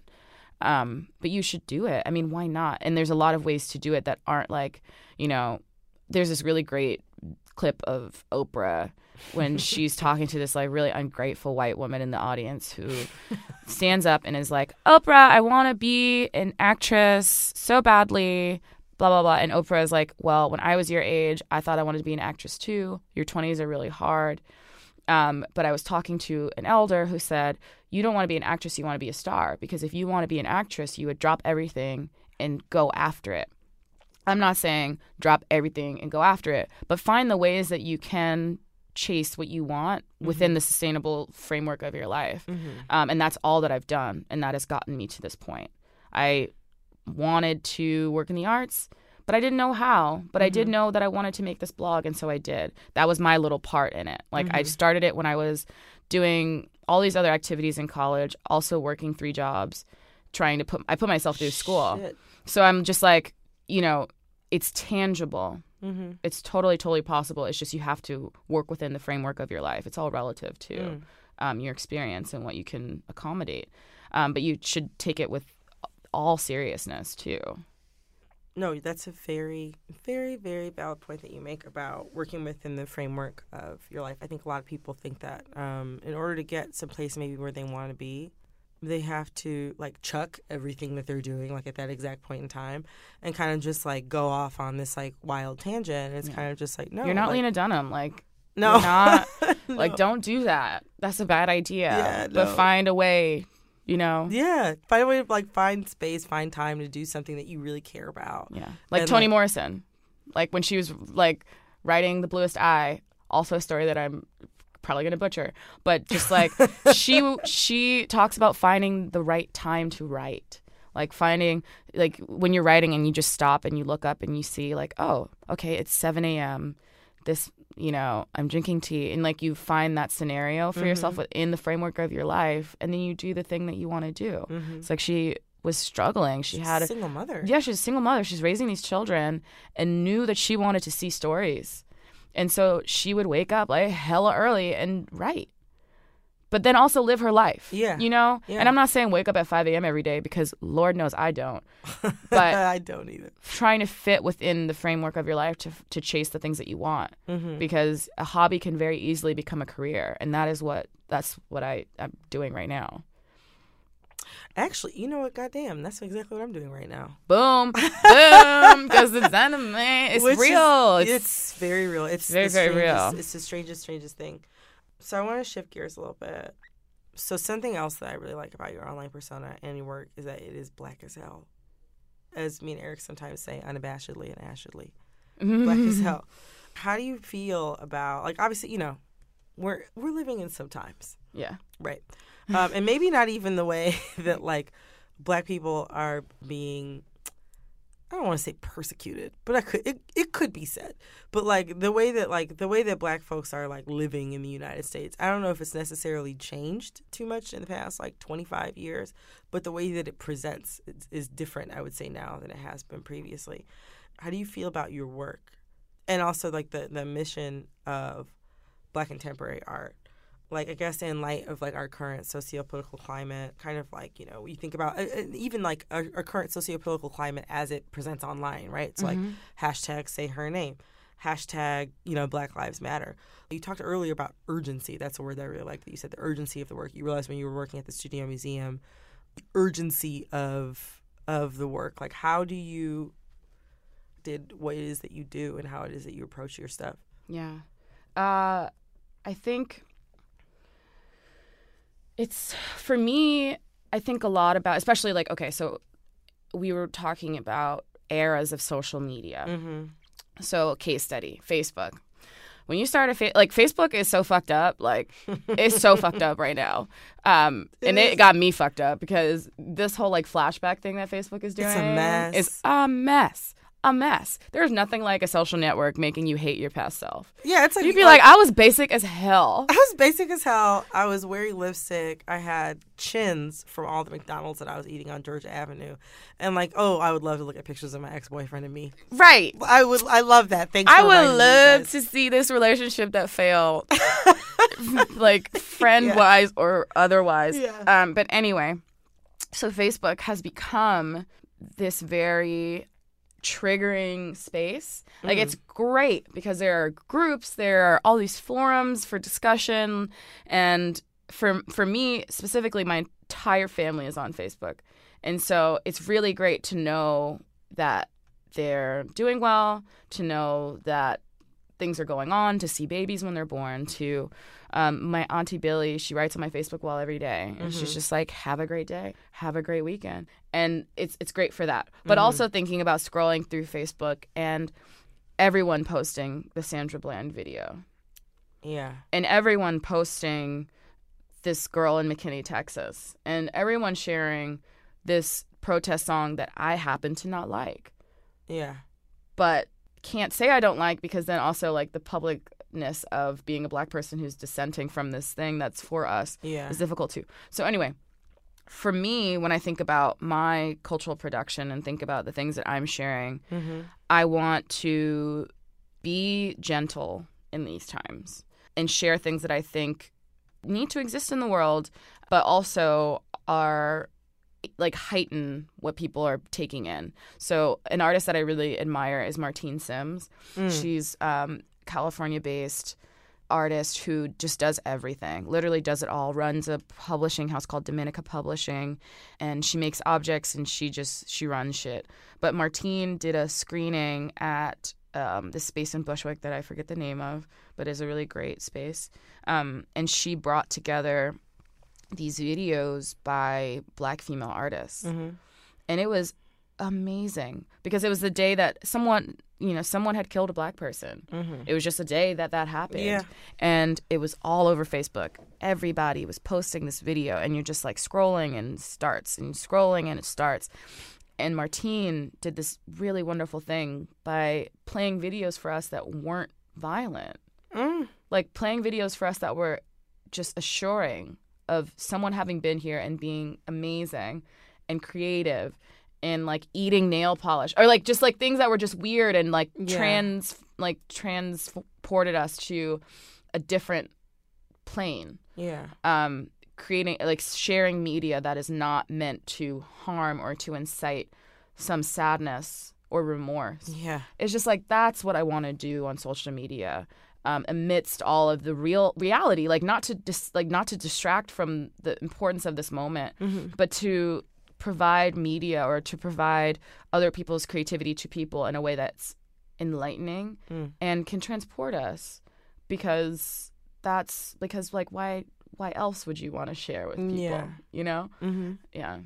Um, but you should do it. I mean, why not? And there's a lot of ways to do it that aren't like, you know, there's this really great clip of Oprah when she's talking to this like really ungrateful white woman in the audience who stands up and is like, Oprah, I want to be an actress so badly, blah, blah, blah. And Oprah is like, well, when I was your age, I thought I wanted to be an actress too. Your twenties are really hard. Um, but I was talking to an elder who said, you don't want to be an actress, you want to be a star. Because if you want to be an actress, you would drop everything and go after it. I'm not saying drop everything and go after it, but find the ways that you can chase what you want within mm-hmm. the sustainable framework of your life. Mm-hmm. Um, and that's all that I've done. And that has gotten me to this point. I wanted to work in the arts, but I didn't know how. But mm-hmm. I did know that I wanted to make this blog. And so I did. That was my little part in it. Like mm-hmm. I started it when I was doing all these other activities in college, also working three jobs, trying to put, I put myself through school. Shit. So I'm just like, you know, it's tangible. Mm-hmm. It's totally, totally possible. It's just you have to work within the framework of your life. It's all relative to mm. um, your experience and what you can accommodate. Um, but you should take it with all seriousness, too. No, that's a very, very, very valid point that you make about working within the framework of your life. I think a lot of people think that um, in order to get someplace maybe where they want to be, they have to, like, chuck everything that they're doing, like, at that exact point in time and kind of just, like, go off on this, like, wild tangent. And it's yeah. kind of just like, no. You're not like, Lena Dunham. Like, no. You're not, no. like, don't do that. That's a bad idea. Yeah, but no. find a way. You know? Yeah. Find a way to, like, find space, find time to do something that you really care about. Yeah. Like and Toni like, Morrison. Like, when she was, like, writing The Bluest Eye, also a story that I'm probably going to butcher. But just, like, she she talks about finding the right time to write. Like, finding, like, when you're writing and you just stop and you look up and you see, like, oh, okay, it's seven a.m. This, you know, I'm drinking tea. And, like, you find that scenario for mm-hmm. yourself within the framework of your life. And then you do the thing that you want to do. Mm-hmm. It's like she was struggling. She she's had a single mother. Yeah, she's a single mother. She's raising these children and knew that she wanted to see stories. And so she would wake up, like, hella early and write. But then also live her life. Yeah. You know? Yeah. And I'm not saying wake up at five a.m. every day because Lord knows I don't. But I don't either. Trying to fit within the framework of your life to to chase the things that you want. Mm-hmm. Because a hobby can very easily become a career. And that is what that's what I, I'm doing right now. Actually, you know what? Goddamn, that's exactly what I'm doing right now. Boom. Boom. Because it's anime. It's Which real. Is, it's, it's very real. It's very, very real. It's the strangest, strangest thing. So I want to shift gears a little bit. So something else that I really like about your online persona and your work is that it is black as hell. As me and Eric sometimes say, unabashedly and ashedly. Black as hell. How do you feel about, like, obviously, you know, we're we're living in some times. Yeah. Right. Um, and maybe not even the way that, like, black people are being, I don't want to say persecuted, but I could it, it could be said. But, like, the way that like the way that black folks are, like, living in the United States, I don't know if it's necessarily changed too much in the past, like, twenty-five years, but the way that it presents is, is different, I would say, now than it has been previously. How do you feel about your work? And also, like, the, the mission of Black contemporary art? Like, I guess in light of, like, our current socio-political climate, kind of like, you know, you think about uh, even, like, our, our current socio-political climate as it presents online, right? It's mm-hmm. like, hashtag say her name, hashtag, you know, Black Lives Matter. You talked earlier about urgency. That's a word that I really like that you said, the urgency of the work. You realized when you were working at the Studio Museum, the urgency of of the work. Like, how do you did what it is that you do and how it is that you approach your stuff? Yeah. Uh, I think... It's, for me, I think a lot about, especially like, okay, so we were talking about eras of social media. Mm-hmm. So case study, Facebook. When you start a, fa- like, Facebook is so fucked up. Like, it's so fucked up right now. Um, and it got me fucked up because this whole, like, flashback thing that Facebook is doing it's a mess. is a mess. A mess. There's nothing like a social network making you hate your past self. Yeah, it's like you'd be like, like, I was basic as hell. I was basic as hell. I was wearing lipstick. I had chins from all the McDonald's that I was eating on Georgia Avenue, and like, oh, I would love to look at pictures of my ex-boyfriend and me. Right. I would. I love that. Thanks. I for would love to see this relationship that failed, like friend wise yeah. or otherwise. Yeah. Um. But anyway, so Facebook has become this very triggering space. Like, mm. it's great because there are groups, there are all these forums for discussion, and for for me specifically, my entire family is on Facebook, and so it's really great to know that they're doing well, to know that things are going on, to see babies when they're born, to um, my Auntie Billy, she writes on my Facebook wall every day, and mm-hmm. she's just like, have a great day, have a great weekend. And it's it's great for that. But mm-hmm. also thinking about scrolling through Facebook and everyone posting the Sandra Bland video. Yeah. And everyone posting this girl in McKinney, Texas. And everyone sharing this protest song that I happen to not like. Yeah. But can't say I don't like, because then also, like, the publicness of being a black person who's dissenting from this thing that's for us yeah. is difficult too. So anyway, for me, when I think about my cultural production and think about the things that I'm sharing, mm-hmm. I want to be gentle in these times and share things that I think need to exist in the world, but also are like heighten what people are taking in. So an artist that I really admire is Martine Sims. Mm. She's um, California-based artist who just does everything, literally does it all, runs a publishing house called Dominica Publishing, and she makes objects and she just, she runs shit. But Martine did a screening at um, this space in Bushwick that I forget the name of, but is a really great space. Um, and she brought together these videos by Black female artists. Mm-hmm. And it was amazing because it was the day that someone, you know, someone had killed a Black person. Mm-hmm. It was just a day that that happened. Yeah. And it was all over Facebook. Everybody was posting this video, and you're just like scrolling and it starts and scrolling and it starts. And Martine did this really wonderful thing by playing videos for us that weren't violent. Mm. Like playing videos for us that were just assuring of someone having been here and being amazing and creative and like eating nail polish or like just like things that were just weird and like yeah. trans like transported us to a different plane. Yeah. Um, creating like sharing media that is not meant to harm or to incite some sadness or remorse. Yeah. It's just like that's what I want to do on social media. Um, amidst all of the real reality, like not to dis- like not to distract from the importance of this moment, mm-hmm. but to provide media or to provide other people's creativity to people in a way that's enlightening mm. and can transport us, because that's because like why why else would you want to share with people? Yeah. You know? Mm-hmm. Yeah.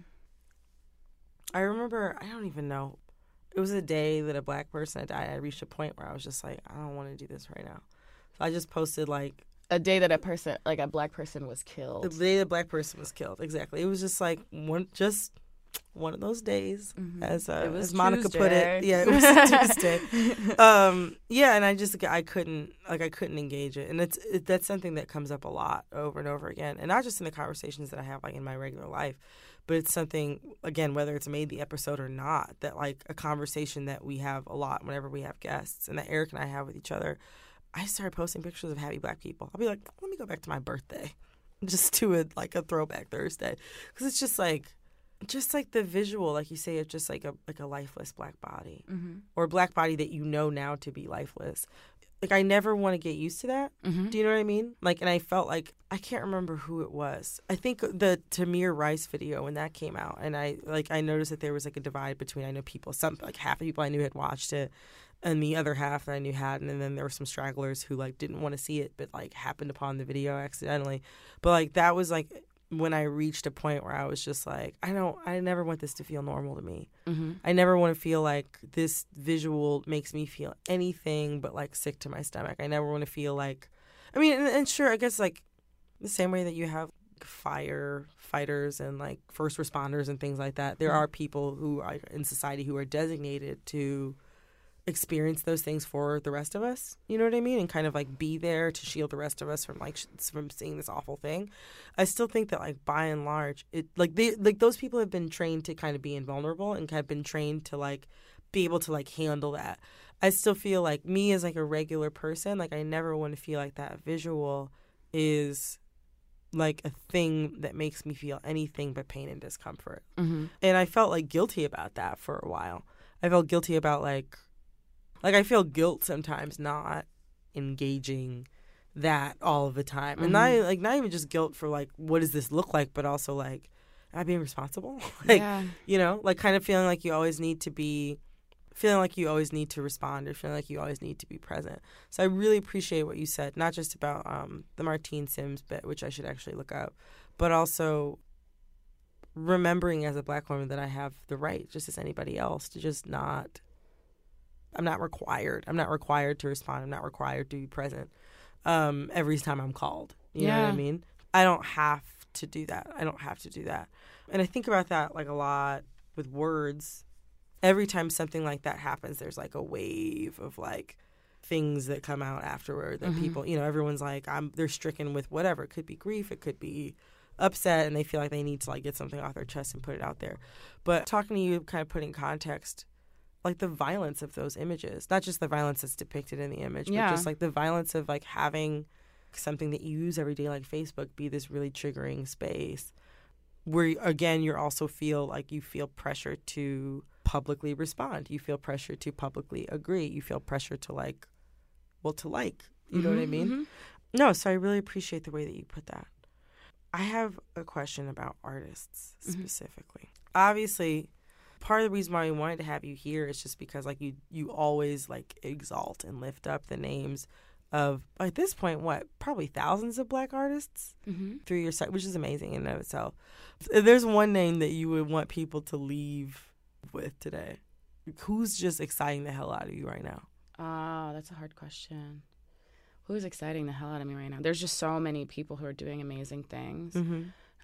I remember, I don't even know. It was a day that a Black person had died. I reached a point where I was just like, I don't want to do this right now. So I just posted like a day that a person, like a Black person was killed. The day the Black person was killed. Exactly. It was just like one, just one of those days, mm-hmm. as uh, as Monica Tuesday. put it. Yeah, it was Tuesday. Um, yeah, and I just I couldn't like I couldn't engage it, and it's it, that's something that comes up a lot over and over again, and not just in the conversations that I have like in my regular life, but it's something again whether it's made the episode or not, that like a conversation that we have a lot whenever we have guests, and that Eric and I have with each other. I started posting pictures of happy Black people. I'll be like, let me go back to my birthday, just do it like a throwback Thursday, because it's just like. Just like the visual, like you say, it's just like a like a lifeless Black body, mm-hmm. or a Black body that you know now to be lifeless. Like I never want to get used to that. Mm-hmm. Do you know what I mean? Like, and I felt like I can't remember who it was. I think the Tamir Rice video when that came out, and I like I noticed that there was like a divide between I know people, some like half the people I knew had watched it, and the other half that I knew hadn't, and then there were some stragglers who like didn't want to see it, but like happened upon the video accidentally. But like that was like. When I reached a point where I was just like, I don't, I never want this to feel normal to me. Mm-hmm. I never want to feel like this visual makes me feel anything but like sick to my stomach. I never want to feel like, I mean, and, and sure, I guess like the same way that you have firefighters and like first responders and things like that, there mm-hmm. are people who are in society who are designated to experience those things for the rest of us, you know what I mean, and kind of like be there to shield the rest of us from like sh- from seeing this awful thing. I still think that like by and large, it like they like those people have been trained to kind of be invulnerable and have been trained to like be able to like handle that. I still feel like me as like a regular person, like I never want to feel like that visual is like a thing that makes me feel anything but pain and discomfort. Mm-hmm. And I felt like guilty about that for a while. I felt guilty about like Like, I feel guilt sometimes not engaging that all of the time. Mm-hmm. And not, like, not even just guilt for, like, what does this look like, but also, like, am I being responsible? like, yeah. you know, like, kind of feeling like you always need to be, feeling like you always need to respond or feeling like you always need to be present. So I really appreciate what you said, not just about um, the Martine Sims bit, which I should actually look up, but also remembering as a Black woman that I have the right, just as anybody else, to just not... I'm not required. I'm not required to respond. I'm not required to be present um, every time I'm called. You yeah. know what I mean? I don't have to do that. I don't have to do that. And I think about that like a lot with words. Every time something like that happens, there's like a wave of like things that come out afterward that mm-hmm. people, you know, everyone's like, I'm. they're stricken with whatever. It could be grief. It could be upset, and they feel like they need to like get something off their chest and put it out there. But talking to you, kind of putting context. Like the violence of those images, not just the violence that's depicted in the image, yeah. but just like the violence of like having something that you use every day like Facebook be this really triggering space. where, again, you also feel like you feel pressure to publicly respond. You feel pressure to publicly agree. You feel pressure to like, well, to like. You mm-hmm, know what I mean? Mm-hmm. No, so I really appreciate the way that you put that. I have a question about artists specifically. Mm-hmm. Obviously, part of the reason why we wanted to have you here is just because like you, you always like exalt and lift up the names of, at this point, what, probably thousands of Black artists mm-hmm. through your site, which is amazing in and of itself. If there's one name that you would want people to leave with today, who's just exciting the hell out of you right now? Oh, that's a hard question. Who's exciting the hell out of me right now? There's just so many people who are doing amazing things. Mm-hmm.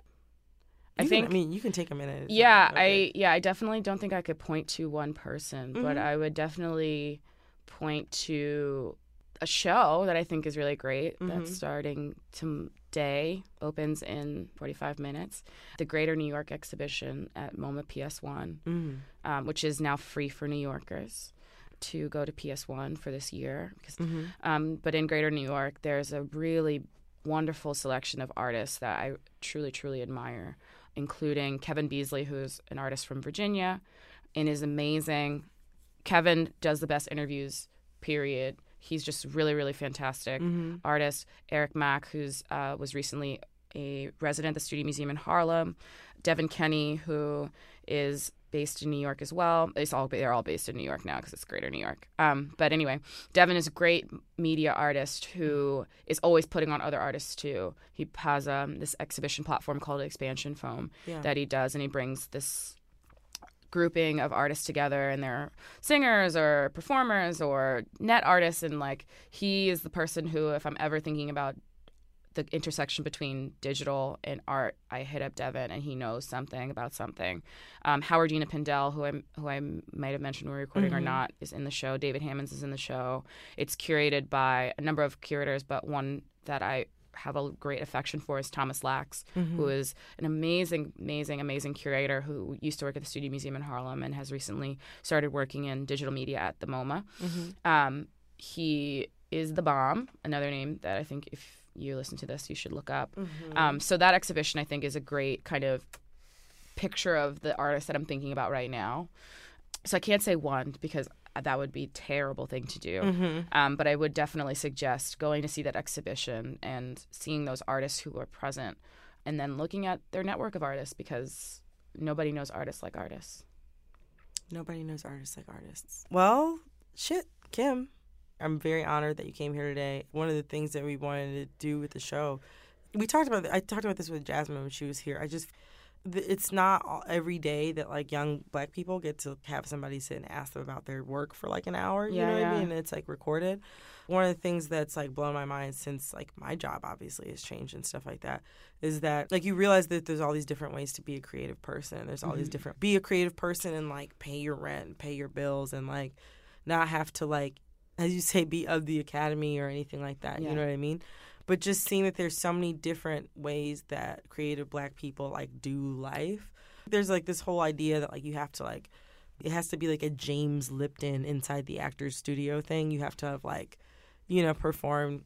I I think. think. I mean, you can take a minute. Yeah, I yeah, I definitely don't think I could point to one person, Mm-hmm. but I would definitely point to a show that I think is really great. Mm-hmm. That's starting today, opens in forty-five minutes. The Greater New York exhibition at MoMA P S one, Mm-hmm. um, which is now free for New Yorkers to go to P S one for this year. Because, Mm-hmm. um, but in Greater New York, there's a really wonderful selection of artists that I truly, truly admire, including Kevin Beasley, who's an artist from Virginia and is amazing. Kevin does the best interviews, period. He's just really, really fantastic Mm-hmm. artist. Eric Mack, who's uh, was recently a resident at the Studio Museum in Harlem. Devin Kenny, who is based in New York as well. It's all they're all based in New York now because it's Greater New York. Um, but anyway, Devin is a great media artist who is always putting on other artists too. He has um, this exhibition platform called Expansion Foam Yeah. that he does, and he brings this grouping of artists together, and they're singers or performers or net artists, and like he is the person who, if I'm ever thinking about the intersection between digital and art, I hit up Devin, and he knows something about something. Um, Howardina Pindell, who I who I might have mentioned we're recording Mm-hmm. or not, is in the show. David Hammonds is in the show. It's curated by a number of curators, but one that I have a great affection for is Thomas Lax, Mm-hmm. who is an amazing, amazing, amazing curator who used to work at the Studio Museum in Harlem and has recently started working in digital media at the MoMA. Mm-hmm. Um, he is the bomb, another name that I think if you listen to this, you should look up. Mm-hmm. Um, so that exhibition, I think, is a great kind of picture of the artist that I'm thinking about right now. So I can't say one because that would be a terrible thing to do. Mm-hmm. Um, but I would definitely suggest going to see that exhibition and seeing those artists who are present and then looking at their network of artists, because nobody knows artists like artists. Nobody knows artists like artists. Well, shit, Kim, I'm very honored that you came here today. One of the things that we wanted to do with the show, we talked about, I talked about this with Jasmine when she was here. I just, it's not every day that like young Black people get to have somebody sit and ask them about their work for like an hour. You Yeah, know what yeah. I mean? And it's like recorded. One of the things that's like blown my mind since like my job obviously has changed and stuff like that is that like you realize that there's all these different ways to be a creative person. There's all Mm-hmm. these different, be a creative person and like pay your rent, pay your bills, and like not have to like, as you say, be of the academy or anything like that. Yeah. You know what I mean? But just seeing that there's so many different ways that creative Black people like do life. There's like this whole idea that like you have to like, it has to be like a James Lipton inside the actor's studio thing. You have to have like, you know, performed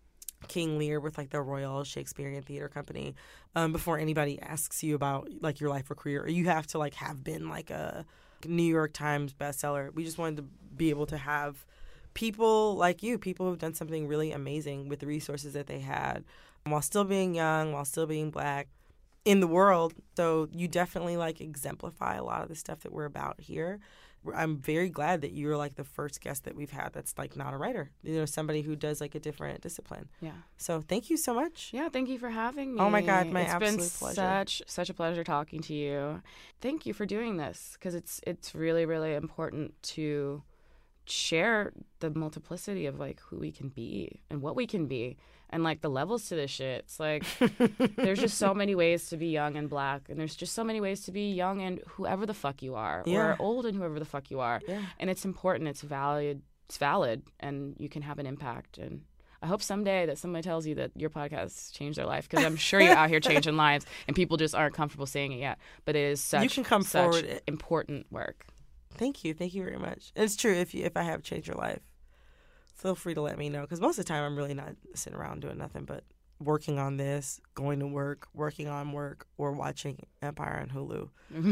King Lear with like the Royal Shakespearean Theatre Company um, before anybody asks you about like your life or career. Or you have to like have been like a New York Times bestseller. We just wanted to be able to have people like you, people who've done something really amazing with the resources that they had while still being young, while still being Black in the world. So you definitely like exemplify a lot of the stuff that we're about here. I'm very glad that you're like the first guest that we've had that's like not a writer, you know, somebody who does like a different discipline. Yeah. So thank you so much. Yeah, thank you for having me. Oh my God, my it's absolute been pleasure. such such a pleasure talking to you. Thank you for doing this because it's it's really really important to share the multiplicity of like who we can be and what we can be and like the levels to this shit. It's like there's just so many ways to be young and Black, and there's just so many ways to be young and whoever the fuck you are, Yeah. or old and whoever the fuck you are. Yeah. And it's important, it's valid, it's valid, and you can have an impact. And I hope someday that somebody tells you that your podcast changed their life, because I'm sure you're out here changing lives and people just aren't comfortable saying it yet. But it is such, You can come such forward. important work. Thank you. Thank you very much. It's true. If you, if I have changed your life, feel free to let me know. Because most of the time I'm really not sitting around doing nothing but working on this, going to work, working on work, or watching Empire on Hulu.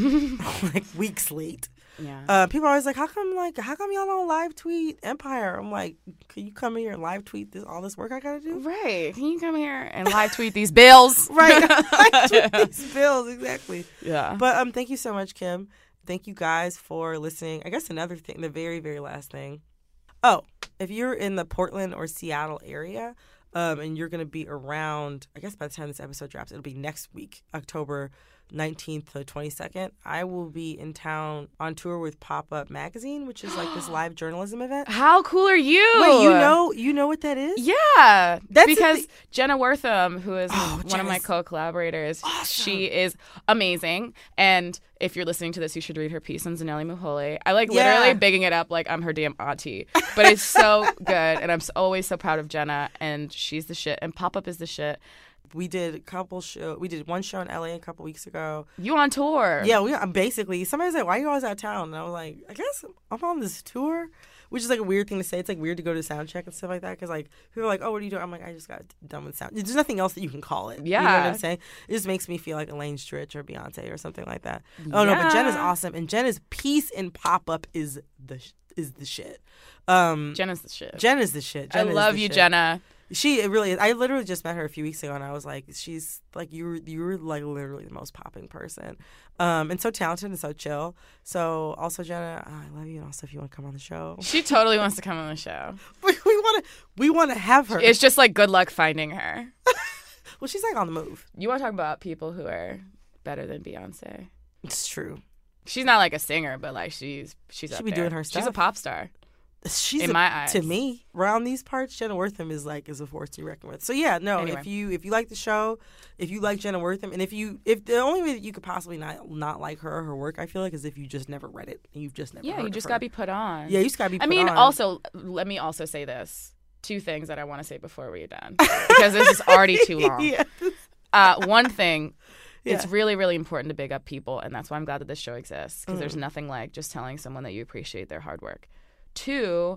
Like weeks late. Yeah. Uh, people are always like, how come like how come y'all don't live tweet Empire? I'm like, can you come in here and live tweet this all this work I gotta do? Right. Can you come here and live tweet these bills? Right. Live tweet these bills, exactly. Yeah. But um thank you so much, Kim. Thank you guys for listening. I guess another thing, the very, very last thing. Oh, if you're in the Portland or Seattle area, um, and you're gonna be around, I guess by the time this episode drops, it'll be next week, October nineteenth to twenty-second, I will be in town on tour with Pop Up Magazine, which is like this live journalism event. How cool are you? Wait, you know you know what that is? Yeah. That's because the- Jenna Wortham, who is Oh, one Jenna's of my co-collaborators, awesome. she is amazing. And if you're listening to this, you should read her piece on Zanelli Muholi. I like Yeah. literally bigging it up like I'm her damn auntie. But it's so good. And I'm so, always so proud of Jenna. And she's the shit. And Pop Up is the shit. We did a couple show. We did one show in L A a couple weeks ago. You on tour. Yeah, we I'm basically. Somebody's like, "Why are you always out of town?" And I was like, "I guess I'm on this tour," which is like a weird thing to say. It's like weird to go to sound check and stuff like that because like people are like, "Oh, what are you doing?" I'm like, "I just got done with sound." There's nothing else that you can call it. You know what Yeah. I'm saying? It just makes me feel like Elaine Stritch or Beyonce or something like that. Oh no, but Jenna's Yeah. awesome, and Jenna's piece in Pop Up is the sh- is the shit. Um, Jenna's the shit. Jenna's the shit. I Jenna is love the you, shit. Jenna. She it really is. I literally just met her a few weeks ago, and I was like, she's like you were you were like literally the most popping person, um, and so talented and so chill. So also Jenna, I love you, and also if you want to come on the show, She totally wants to come on the show. we want to we want to have her. It's just like good luck finding her. Well, she's like on the move. You want to talk about people who are better than Beyonce? It's true. She's not like a singer, but like she's she's She up be there. doing her She's a stuff. pop star. She's In a- my eyes. to me around these parts. Jenna Wortham is like is a force to be reckoned with. So yeah, no. Anyway. If you if you like the show, if you like Jenna Wortham, and if you if the only way that you could possibly not not like her or her work, I feel like is if you just never read it and you've just never Yeah, heard you of just her. gotta be put on. Yeah, you just gotta be. I put mean, on. also let me also say this: two things that I want to say before we're done, because this is already too long. Yeah. Uh, one thing. It's Yeah. really, really important to big up people, and that's why I'm glad that this show exists, because Mm. there's nothing like just telling someone that you appreciate their hard work. Two,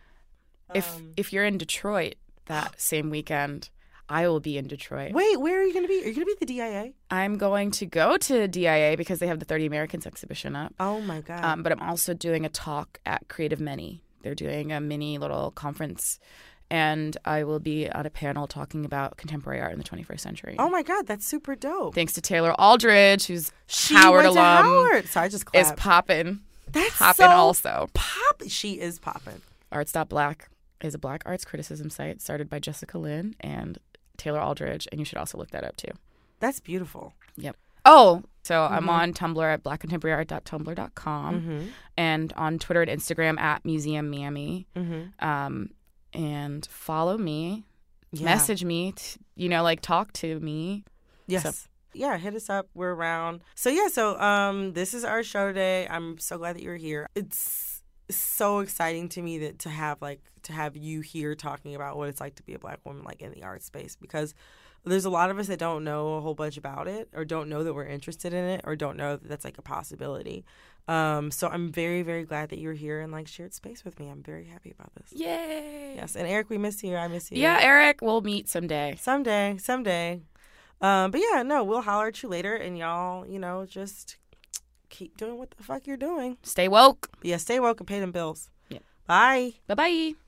if Um, if you're in Detroit that same weekend, I will be in Detroit. Wait, where are you going to be? Are you going to be at the D I A? I'm going to go to D I A because they have the thirty Americans exhibition up. Oh my God. Um, but I'm also doing a talk at Creative Many. They're doing a mini little conference, and I will be on a panel talking about contemporary art in the twenty-first century. oh my God, that's super dope. Thanks to Taylor Aldridge, who's She Howard went to alum, Howard. So I just is clapped. popping. That's Popping so also. pop. She is popping. Arts dot black is a black arts criticism site started by Jessica Lynn and Taylor Aldridge, and you should also look that up too. That's beautiful. Yep. Oh, so Mm-hmm. I'm on Tumblr at black contemporary art dot tumblr dot com Mm-hmm. and on Twitter and Instagram at Museum Mammy. Mm-hmm. Um, and follow me, Yeah. message me, t- you know, like talk to me. Yes. So- Yeah, hit us up. We're around. So yeah, so um this is our show today. I'm so glad that you're here. It's so exciting to me that to have like to have you here talking about what it's like to be a black woman like in the art space, because there's a lot of us that don't know a whole bunch about it, or don't know that we're interested in it, or don't know that that's like a possibility. Um so I'm very, very glad that you're here and like shared space with me. I'm very happy about this. Yay. Yes, and Eric, we miss you. I miss you. Yeah, Eric, we'll meet someday. Someday, someday. Um, but yeah, no, we'll holler at you later, and y'all, you know, just keep doing what the fuck you're doing. Stay woke. But yeah, stay woke and pay them bills. Yeah. Bye. Bye-bye.